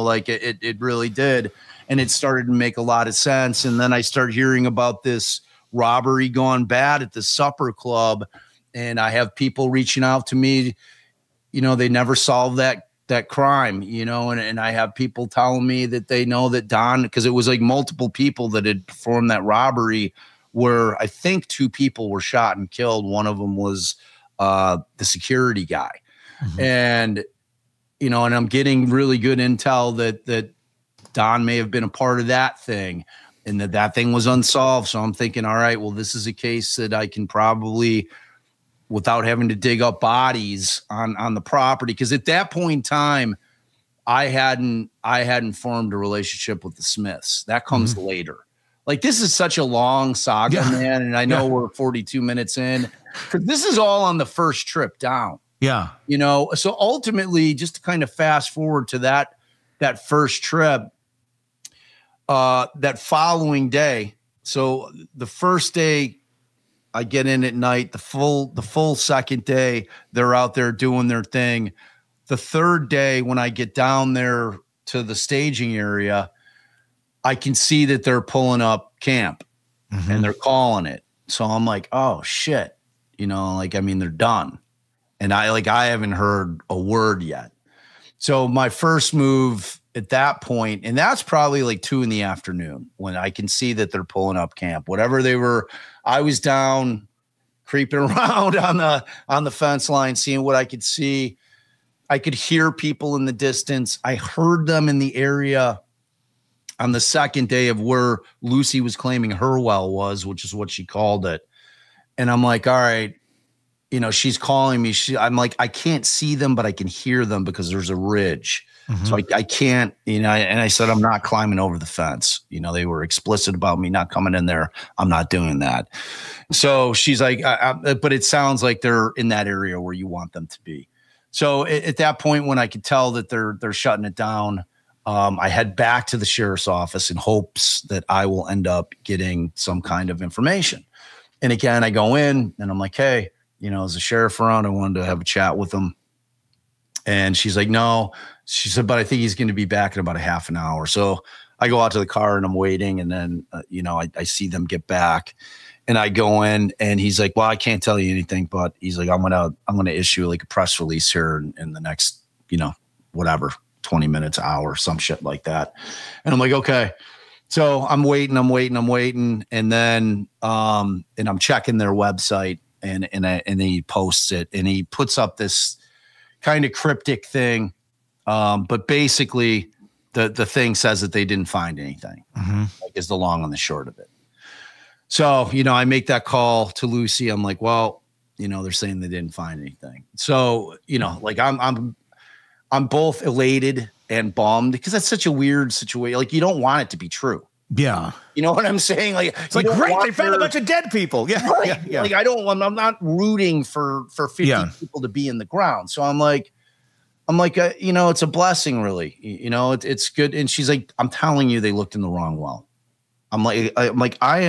It really did. And it started to make a lot of sense. And then I start hearing about this robbery gone bad at the supper club. And I have people reaching out to me, they never solved that crime, and I have people telling me that they know that Don, because it was like multiple people that had performed that robbery, where I think 2 people were shot and killed. One of them was the security guy. Mm-hmm. And, and I'm getting really good intel that Don may have been a part of that thing, and that thing was unsolved. So I'm thinking, all right, well, this is a case that I can probably, without having to dig up bodies on the property. Because at that point in time, I hadn't formed a relationship with the Smiths. That comes later. Like, this is such a long saga, man. And I know we're 42 minutes in. This is all on the first trip down. Yeah. So ultimately, just to kind of fast forward to that first trip, that following day. So the first day, I get in at night. The full second day, they're out there doing their thing. The third day, when I get down there to the staging area, I can see that they're pulling up camp and they're calling it. So I'm like, oh shit, they're done. And I haven't heard a word yet. So my first move at that point, and that's probably like 2 PM when I can see that they're pulling up camp, whatever they were. I was down creeping around on the fence line, seeing what I could see. I could hear people in the distance. I heard them in the area on the second day of where Lucy was claiming her well was, which is what she called it. And I'm like, all right, she's calling me. I'm like, I can't see them, but I can hear them because there's a ridge. So I can't, and I said, I'm not climbing over the fence. They were explicit about me not coming in there. I'm not doing that. So she's like, but it sounds like they're in that area where you want them to be. So at that point, when I could tell that they're shutting it down, I head back to the sheriff's office in hopes that I will end up getting some kind of information. And again, I go in and I'm like, hey, is the sheriff around? I wanted to have a chat with him. And she's like, no. She said, but I think he's going to be back in about a half an hour. So I go out to the car and I'm waiting. And then, I see them get back and I go in and he's like, well, I can't tell you anything, but he's like, I'm going to issue like a press release here in the next, 20 minutes, hour, some shit like that. And I'm like, okay. So I'm waiting. And then, and I'm checking their website and he posts it and he puts up this kind of cryptic thing. But basically the thing says that they didn't find anything, like is the long and the short of it. So, I make that call to Lucy. I'm like, well, they're saying they didn't find anything. So, like I'm both elated and bummed because that's such a weird situation. Like you don't want it to be true. Yeah. You know what I'm saying? Like it's like, great, they found a bunch of dead people. Yeah. Right? Yeah. Like I'm not rooting for 50 people to be in the ground. So I'm like, it's a blessing really. It's good. And she's like, I'm telling you, they looked in the wrong well. I'm like, I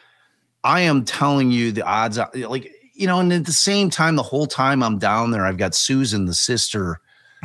am telling you the odds are like, and at the same time, the whole time I'm down there, I've got Susan, the sister,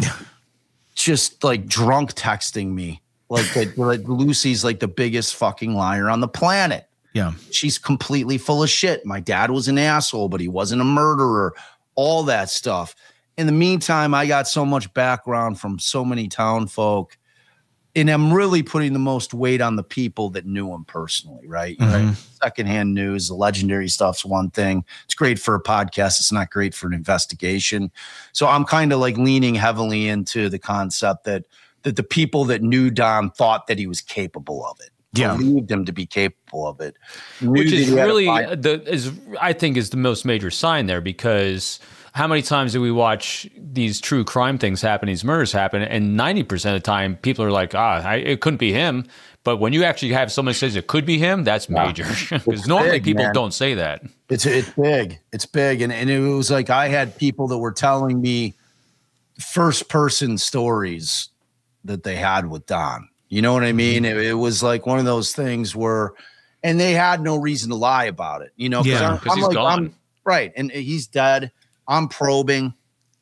just like drunk texting me like Lucy's like the biggest fucking liar on the planet. Yeah. She's completely full of shit. My dad was an asshole, but he wasn't a murderer, all that stuff. In the meantime, I got so much background from so many town folk, and I'm really putting the most weight on the people that knew him personally, right? Right? Secondhand news, the legendary stuff's one thing. It's great for a podcast. It's not great for an investigation. So I'm kind of like leaning heavily into the concept that the people that knew Don thought that he was capable of it. Yeah. Believed him to be capable of it. Which is really, I think, is the most major sign there, because how many times do we watch these true crime things happen, these murders happen, and 90% of the time people are like, it couldn't be him. But when you actually have someone says it could be him, that's major. Because normally people don't say that. It's big. It's big. And it was like I had people that were telling me first-person stories that they had with Don. You know what I mean? It was like one of those things where, and they had no reason to lie about it, because he's gone. Right. And he's dead. I'm probing,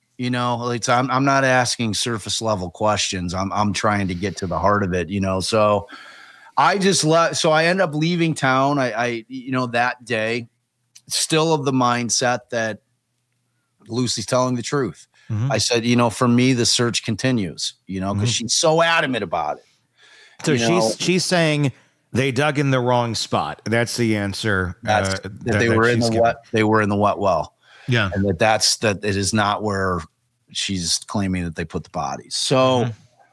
I'm not asking surface level questions. I'm trying to get to the heart of it, so I just so I end up leaving town. I that day still of the mindset that Lucy's telling the truth. I said, for me, the search continues, because she's so adamant about it. So she's saying they dug in the wrong spot. That's the answer. That they were in the wet. They were in the wet well. Yeah, and that it is not where she's claiming that they put the bodies. So,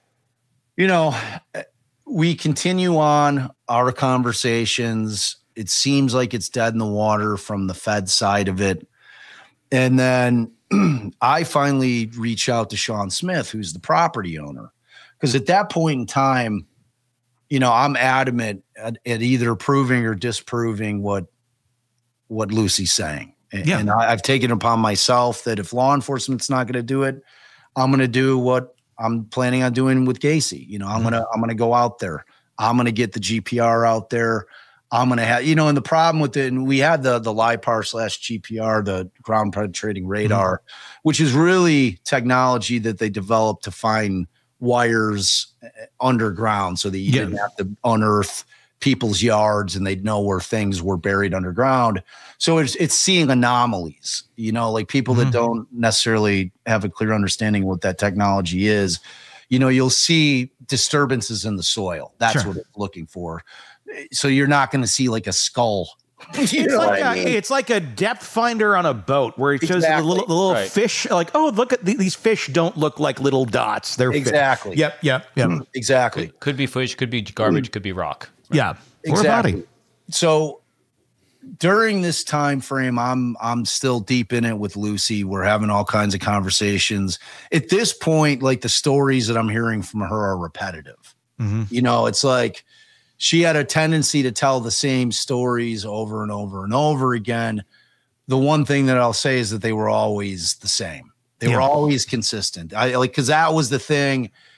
we continue on our conversations. It seems like it's dead in the water from the Fed side of it, and then I finally reach out to Sean Smith, who's the property owner, because at that point in time, I'm adamant at either proving or disproving what Lucy's saying. And I've taken it upon myself that if law enforcement's not going to do it, I'm going to do what I'm planning on doing with Gacy. I'm going to go out there. I'm going to get the GPR out there. I'm going to have, and the problem with it, and we had the LIPAR/GPR, the ground penetrating radar, which is really technology that they developed to find wires underground so that you didn't have to unearth people's yards and they'd know where things were buried underground. So it's seeing anomalies, like people that don't necessarily have a clear understanding of what that technology is. You'll see disturbances in the soil. That's what it's looking for. So you're not going to see like a skull. It's like a depth finder on a boat where it shows the little fish. Like, oh, look at these fish don't look like little dots. They're exactly. Fish. Yep. Exactly. Could be fish, could be garbage, could be rock. Right? Yeah, exactly. Or a body. So during this time frame, I'm still deep in it with Lucy. We're having all kinds of conversations. At this point, like the stories that I'm hearing from her are repetitive. It's like she had a tendency to tell the same stories over and over and over again. The one thing that I'll say is that they were always the same. They were always consistent. Because that was the thing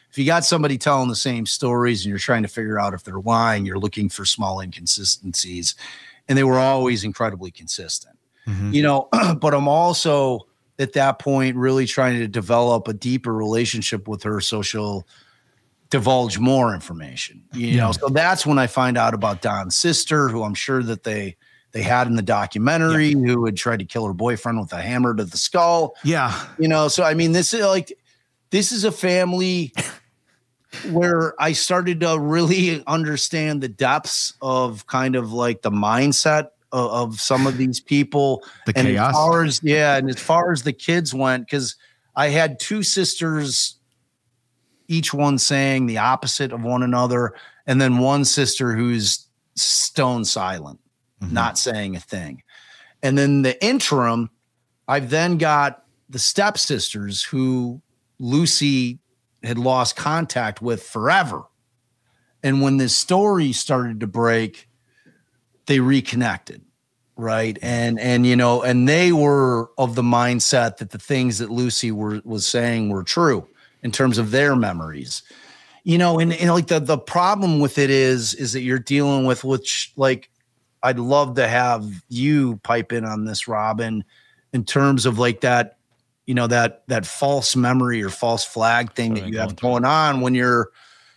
if you got somebody telling the same stories and you're trying to figure out if they're lying, you're looking for small inconsistencies. And they were always incredibly consistent, but I'm also at that point really trying to develop a deeper relationship with her, so she'll divulge more information, so that's when I find out about Don's sister, who I'm sure that they had in the documentary, who had tried to kill her boyfriend with a hammer to the skull. So I mean, this is a family where I started to really understand the depths of kind of like the mindset of some of these people. The chaos. As far as the kids went, because I had two sisters, each one saying the opposite of one another, and then one sister who's stone silent, not saying a thing. And then the interim, I've then got the stepsisters who Lucy had lost contact with forever. And when this story started to break, they reconnected, right? And they were of the mindset that the things that Lucy was saying were true in terms of their memories. And like the problem with it is that you're dealing with, which, like, I'd love to have you pipe in on this, Robin, in terms of like that, that false memory or false flag thing that you have going on when you're,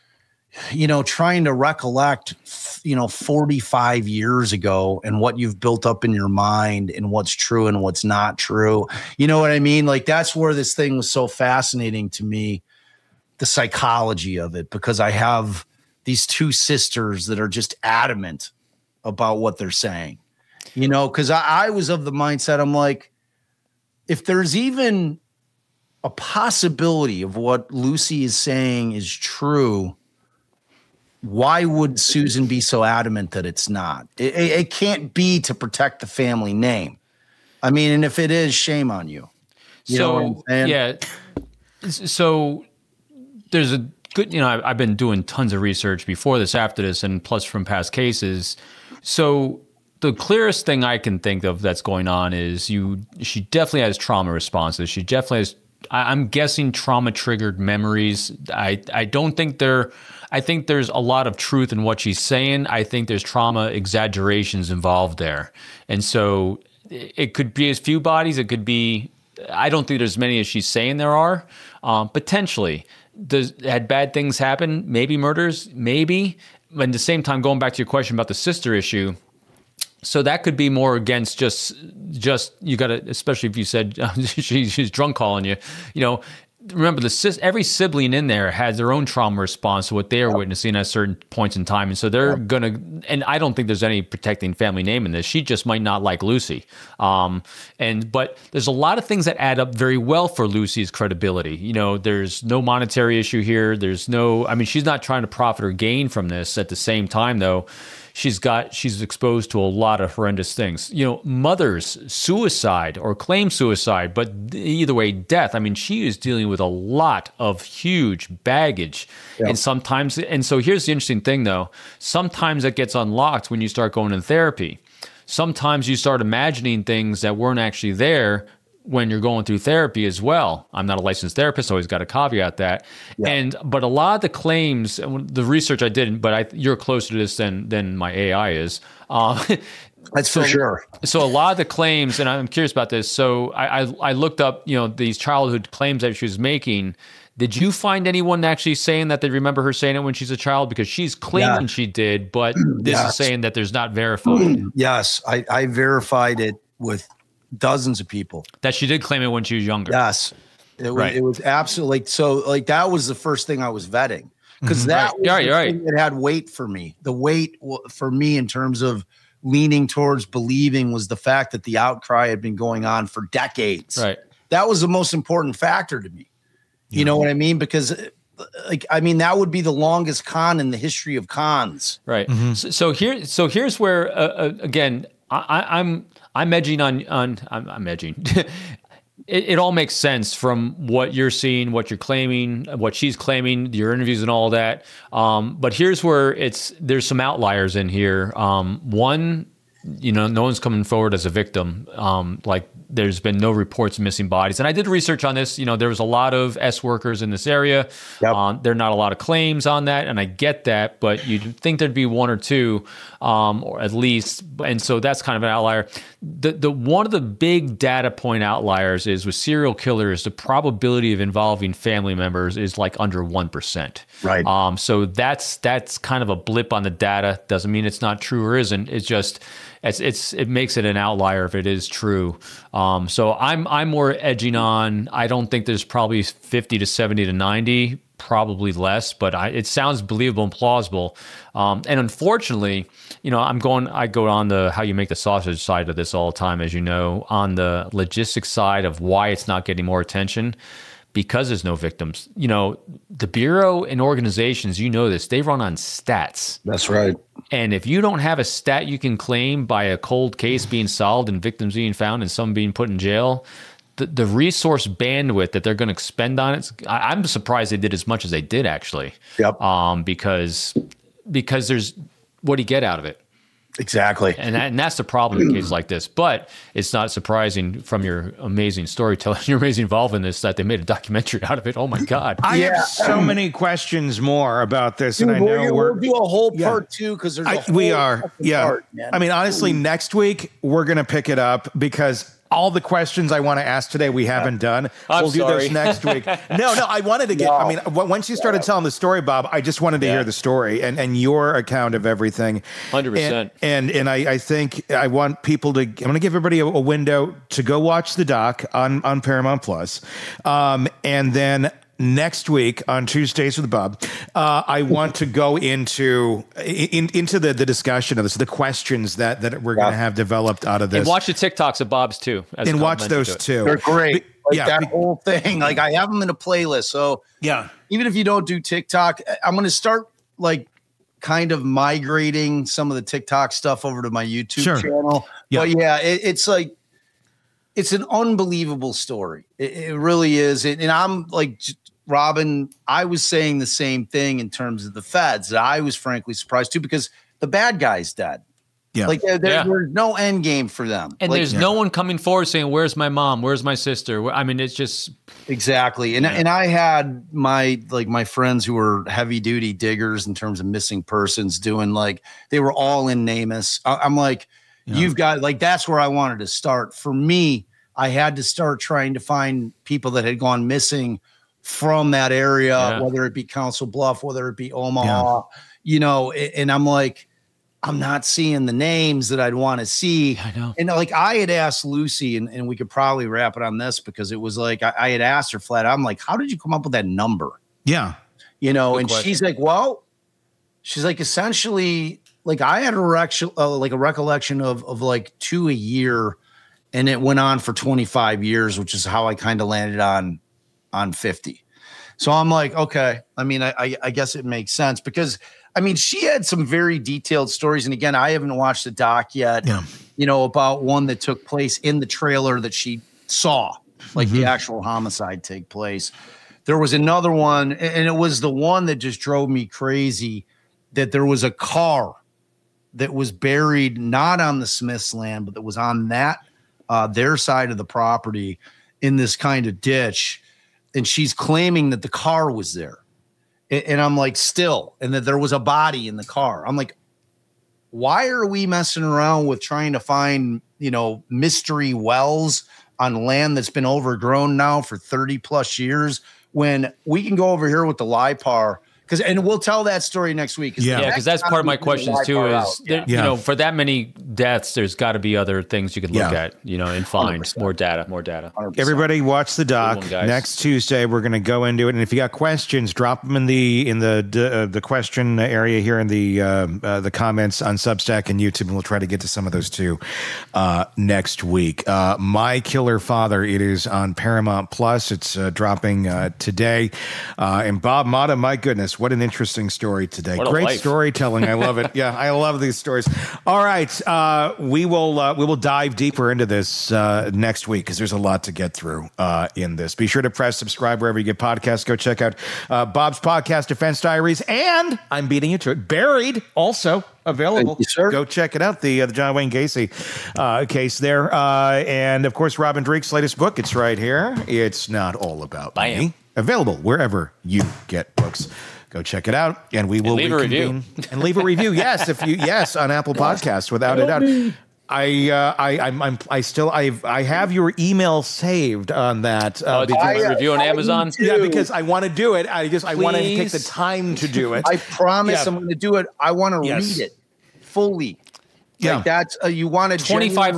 trying to recollect, 45 years ago and what you've built up in your mind and what's true and what's not true. You know what I mean? Like, that's where this thing was so fascinating to me, the psychology of it, because I have these two sisters that are just adamant about what they're saying, because I was of the mindset, I'm like, if there's even a possibility of what Lucy is saying is true, why would Susan be so adamant that it's not? It can't be to protect the family name. I mean, and if it is, shame on you. So there's a good, I've been doing tons of research before this, after this, and plus from past cases. So the clearest thing I can think of that's going on is she definitely has trauma responses. She definitely has, I'm guessing, trauma triggered memories. I think there's a lot of truth in what she's saying. I think there's trauma exaggerations involved there. And so it could be as few bodies. It could be, I don't think there's as many as she's saying there are. Potentially. Had bad things happen? Maybe murders? Maybe. But at the same time, going back to your question about the sister issue, so that could be more against just you got to, especially if you said she's drunk calling you, remember every sibling in there has their own trauma response to what they are witnessing at certain points in time. And so they're going to, and I don't think there's any protecting family name in this. She just might not like Lucy. But there's a lot of things that add up very well for Lucy's credibility. There's no monetary issue here. She's not trying to profit or gain from this. At the same time, though, she's exposed to a lot of horrendous things. Mothers, suicide or claim suicide, but either way, death. I mean, she is dealing with a lot of huge baggage. Yeah. And so here's the interesting thing, though. Sometimes it gets unlocked when you start going in therapy. Sometimes you start imagining things that weren't actually there when you're going through therapy as well. I'm not a licensed therapist, always got to caveat that. Yeah. But a lot of the claims, the research I did, but you're closer to this than my AI is. That's for sure. So a lot of the claims, and I'm curious about this. So I looked up, these childhood claims that she was making. Did you find anyone actually saying that they remember her saying it when she's a child? Because she's claiming she did, but this is saying that there's not verified. Yes, I verified it with dozens of people. That she did claim it when she was younger. Yes. It was absolutely, that was the first thing I was vetting. Because that was the thing that had weight for me. The weight for me in terms of leaning towards believing was the fact that the outcry had been going on for decades. Right. That was the most important factor to me. You know what I mean? Because that would be the longest con in the history of cons. Right. Mm-hmm. So here's where again I'm edging on I'm edging. It all makes sense from what you're seeing, what you're claiming, what she's claiming, your interviews and all that. But here's where there's some outliers in here. One, no one's coming forward as a victim, like there's been no reports of missing bodies. And I did research on this. There was a lot of S workers in this area. Yep. There are not a lot of claims on that, and I get that, but you'd think there'd be one or two, or at least. And so that's kind of an outlier. The one of the big data point outliers is with serial killers, the probability of involving family members is like under 1%. Right. So that's kind of a blip on the data. Doesn't mean it's not true or isn't. It's just it makes it an outlier if it is true. So I'm more edging on. I don't think there's probably 50 to 70 to 90. Probably less, but it sounds believable and plausible. And unfortunately, I go on the how you make the sausage side of this all the time, as you know, on the logistics side of why it's not getting more attention, because there's no victims. The Bureau and organizations, this, they run on stats. That's right. And if you don't have a stat you can claim by a cold case being solved and victims being found and some being put in jail, the resource bandwidth that they're going to expend on it, I'm surprised they did as much as they did, actually. Yep. Because there's, what do you get out of it? Exactly. And that's the problem in cases like this. But it's not surprising from your amazing storytelling, your amazing involvement in this, that they made a documentary out of it. Oh my God. I have so many questions more about this. Dude, and I know we'll do a whole part 2 because there's a whole we are. Yeah. Part, man. I mean, honestly, next week we're going to pick it up because all the questions I want to ask today we haven't done. We'll do those next week. No, I wanted to get, I mean, once you started telling the story, Bob, I just wanted to hear the story and your account of everything. 100%. And I think I want people to, I'm going to give everybody a window to go watch the doc on Paramount Plus. And then next week on Tuesdays with Bob, I want to go into the discussion of this, the questions that we're going to have developed out of this. And watch the TikToks of Bob's too. And watch those too. They're great. That whole thing. Like I have them in a playlist. So even if you don't do TikTok, I'm going to start kind of migrating some of the TikTok stuff over to my YouTube channel. Yeah. But it's like, it's an unbelievable story. It really is. And I'm like, Robin, I was saying the same thing in terms of the feds. I was frankly surprised too, because the bad guy's dead. Yeah. Like there's no end game for them. And there's no one coming forward saying, where's my mom? Where's my sister? I mean, it's just. Exactly. And I had my friends who were heavy duty diggers in terms of missing persons doing they were all in NamUs. I'm like, you've got that's where I wanted to start. For me, I had to start trying to find people that had gone missing from that area, whether it be Council Bluff, whether it be Omaha, and I'm like, I'm not seeing the names that I'd want to see. I know. And I had asked Lucy, and we could probably wrap it on this because it was I had asked her flat. I'm like, how did you come up with that number? Yeah. Good and question. She's like, well, essentially, I had a recollection of 2 a year, and it went on for 25 years, which is how I kind of landed on 50. So I'm like, okay. I mean, I guess it makes sense because I mean, she had some very detailed stories. And again, I haven't watched the doc yet, about one that took place in the trailer that she saw, the actual homicide take place. There was another one, and it was the one that just drove me crazy, that there was a car that was buried not on the Smiths' land, but that was on their side of the property in this kind of ditch. And she's claiming that the car was there. And I'm like, still, and that there was a body in the car. I'm like, why are we messing around with trying to find, mystery wells on land that's been overgrown now for 30 plus years when we can go over here with the LIPAR? And we'll tell that story next week. Because that's part of my questions too. Is for that many deaths, there's got to be other things you could look at, and find 100%. More data. 100%. Everybody, watch the doc next Tuesday. We're going to go into it, and if you got questions, drop them in the question area here in the comments on Substack and YouTube, and we'll try to get to some of those too next week. My Killer Father. It is on Paramount Plus. It's dropping today. And Bob Motta, my goodness. What an interesting story today. What a Great life. storytelling. I love it. Yeah, I love these stories. All right, we will dive deeper into this next week because there's a lot to get through in this. Be sure to press subscribe wherever you get podcasts. Go check out Bob's podcast, Defense Diaries, and I'm beating you to it. Buried, also available. Thank you, sir. Go check it out. The John Wayne Gacy case there, and of course Robin Dreek's latest book. It's right here. It's Not All About Me. Available wherever you get books. Go check it out, and we will leave a review. And leave a review. Yes, on Apple Podcasts, without a doubt. I have your email saved on that. Did you review on Amazon? Yeah, because I want to do it. I want to take the time to do it. I promise I'm going to do it. I want to read it fully. Yeah. Like that's you want to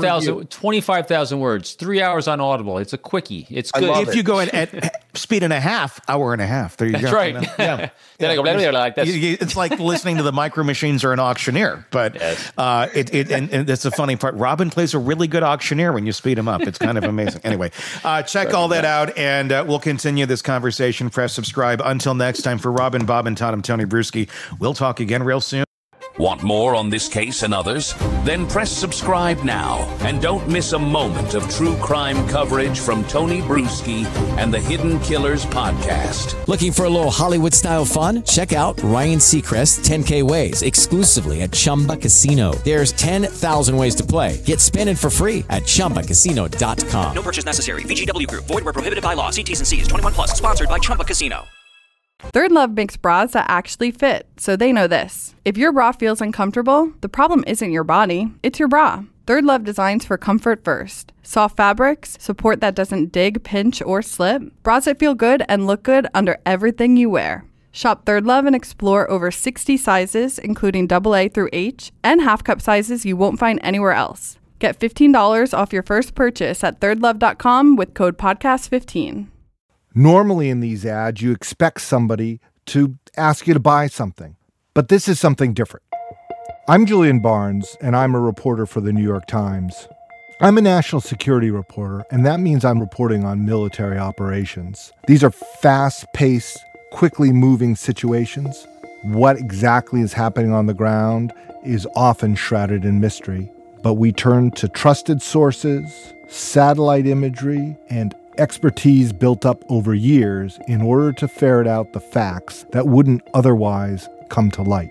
25,000 words, 3 hours on Audible. It's a quickie. It's good. If you go in at speed and a half, hour and a half. There you go. That's right. Yeah. Then I go blah, blah, blah, like this. It's like listening to the Micro Machines or an auctioneer. But Yes. and that's the funny part. Robin plays a really good auctioneer when you speed him up. It's kind of amazing. Anyway, check all that out, and we'll continue this conversation. Press subscribe. Until next time, for Robin, Bob, and Todd, I'm Tony Bruschi. We'll talk again real soon. Want more on this case and others? Then press subscribe now and don't miss a moment of true crime coverage from Tony Bruschi and the Hidden Killers podcast. Looking for a little Hollywood-style fun? Check out Ryan Seacrest's 10K Ways exclusively at Chumba Casino. There's 10,000 ways to play. Get spinning for free at ChumbaCasino.com. No purchase necessary. VGW Group. Void where prohibited by law. See T's and C's. 21 plus. Sponsored by Chumba Casino. Third Love makes bras that actually fit, so they know this. If your bra feels uncomfortable, the problem isn't your body, it's your bra. Third Love designs for comfort first. Soft fabrics, support that doesn't dig, pinch, or slip. Bras that feel good and look good under everything you wear. Shop Third Love and explore over 60 sizes, including AA through H, and half-cup sizes you won't find anywhere else. Get $15 off your first purchase at thirdlove.com with code podcast15. Normally in these ads, you expect somebody to ask you to buy something, but this is something different. I'm Julian Barnes, and I'm a reporter for the New York Times. I'm a national security reporter, and that means I'm reporting on military operations. These are fast-paced, quickly moving situations. What exactly is happening on the ground is often shrouded in mystery, but we turn to trusted sources, satellite imagery, and expertise built up over years in order to ferret out the facts that wouldn't otherwise come to light.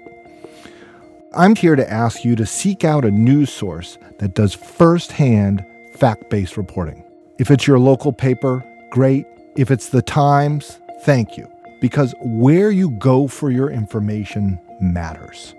I'm here to ask you to seek out a news source that does firsthand fact-based reporting. If it's your local paper, great. If it's the Times, thank you. Because where you go for your information matters.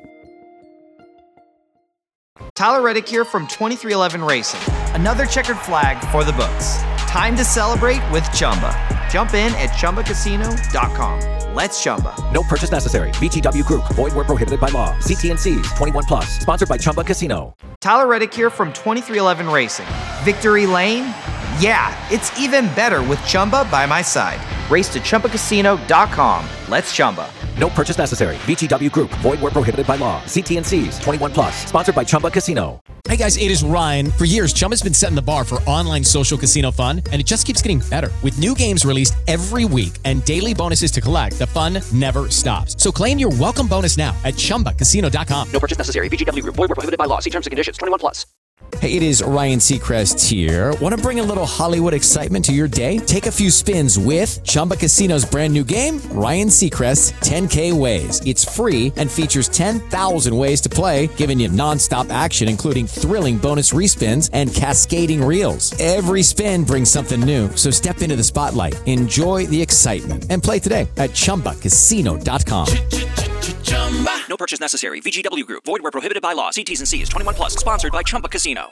Tyler Reddick here from 2311 Racing. Another checkered flag for the books. Time to celebrate with Chumba. Jump in at ChumbaCasino.com. Let's Chumba. No purchase necessary. VGW Group. Void where prohibited by law. See T&Cs. 21 plus. Sponsored by Chumba Casino. Tyler Reddick here from 2311 Racing. Victory Lane? Yeah, it's even better with Chumba by my side. Race to ChumbaCasino.com. Let's Chumba. No purchase necessary. VGW Group. Void where prohibited by law. See T&Cs. 21 plus. Sponsored by Chumba Casino. Hey guys, it is Ryan. For years, Chumba's been setting the bar for online social casino fun, and it just keeps getting better. With new games released every week and daily bonuses to collect, the fun never stops. So claim your welcome bonus now at ChumbaCasino.com. No purchase necessary. VGW Group. Void where prohibited by law. See terms and conditions. 21 plus. Hey, it is Ryan Seacrest here. Want to bring a little Hollywood excitement to your day? Take a few spins with Chumba Casino's brand new game, Ryan Seacrest's 10K Ways. It's free and features 10,000 ways to play, giving you nonstop action, including thrilling bonus respins and cascading reels. Every spin brings something new, so step into the spotlight, enjoy the excitement, and play today at ChumbaCasino.com. No purchase necessary. VGW Group. Void where prohibited by law. See T's and C's. 21 plus. Sponsored by Chumba Casino.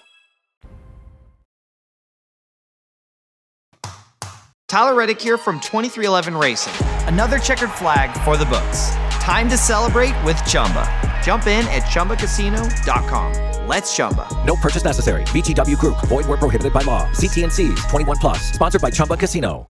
Tyler Reddick here from 2311 Racing. Another checkered flag for the books. Time to celebrate with Chumba. Jump in at ChumbaCasino.com. Let's Chumba. No purchase necessary. VGW Group. Void where prohibited by law. See T&Cs. 21 plus. Sponsored by Chumba Casino.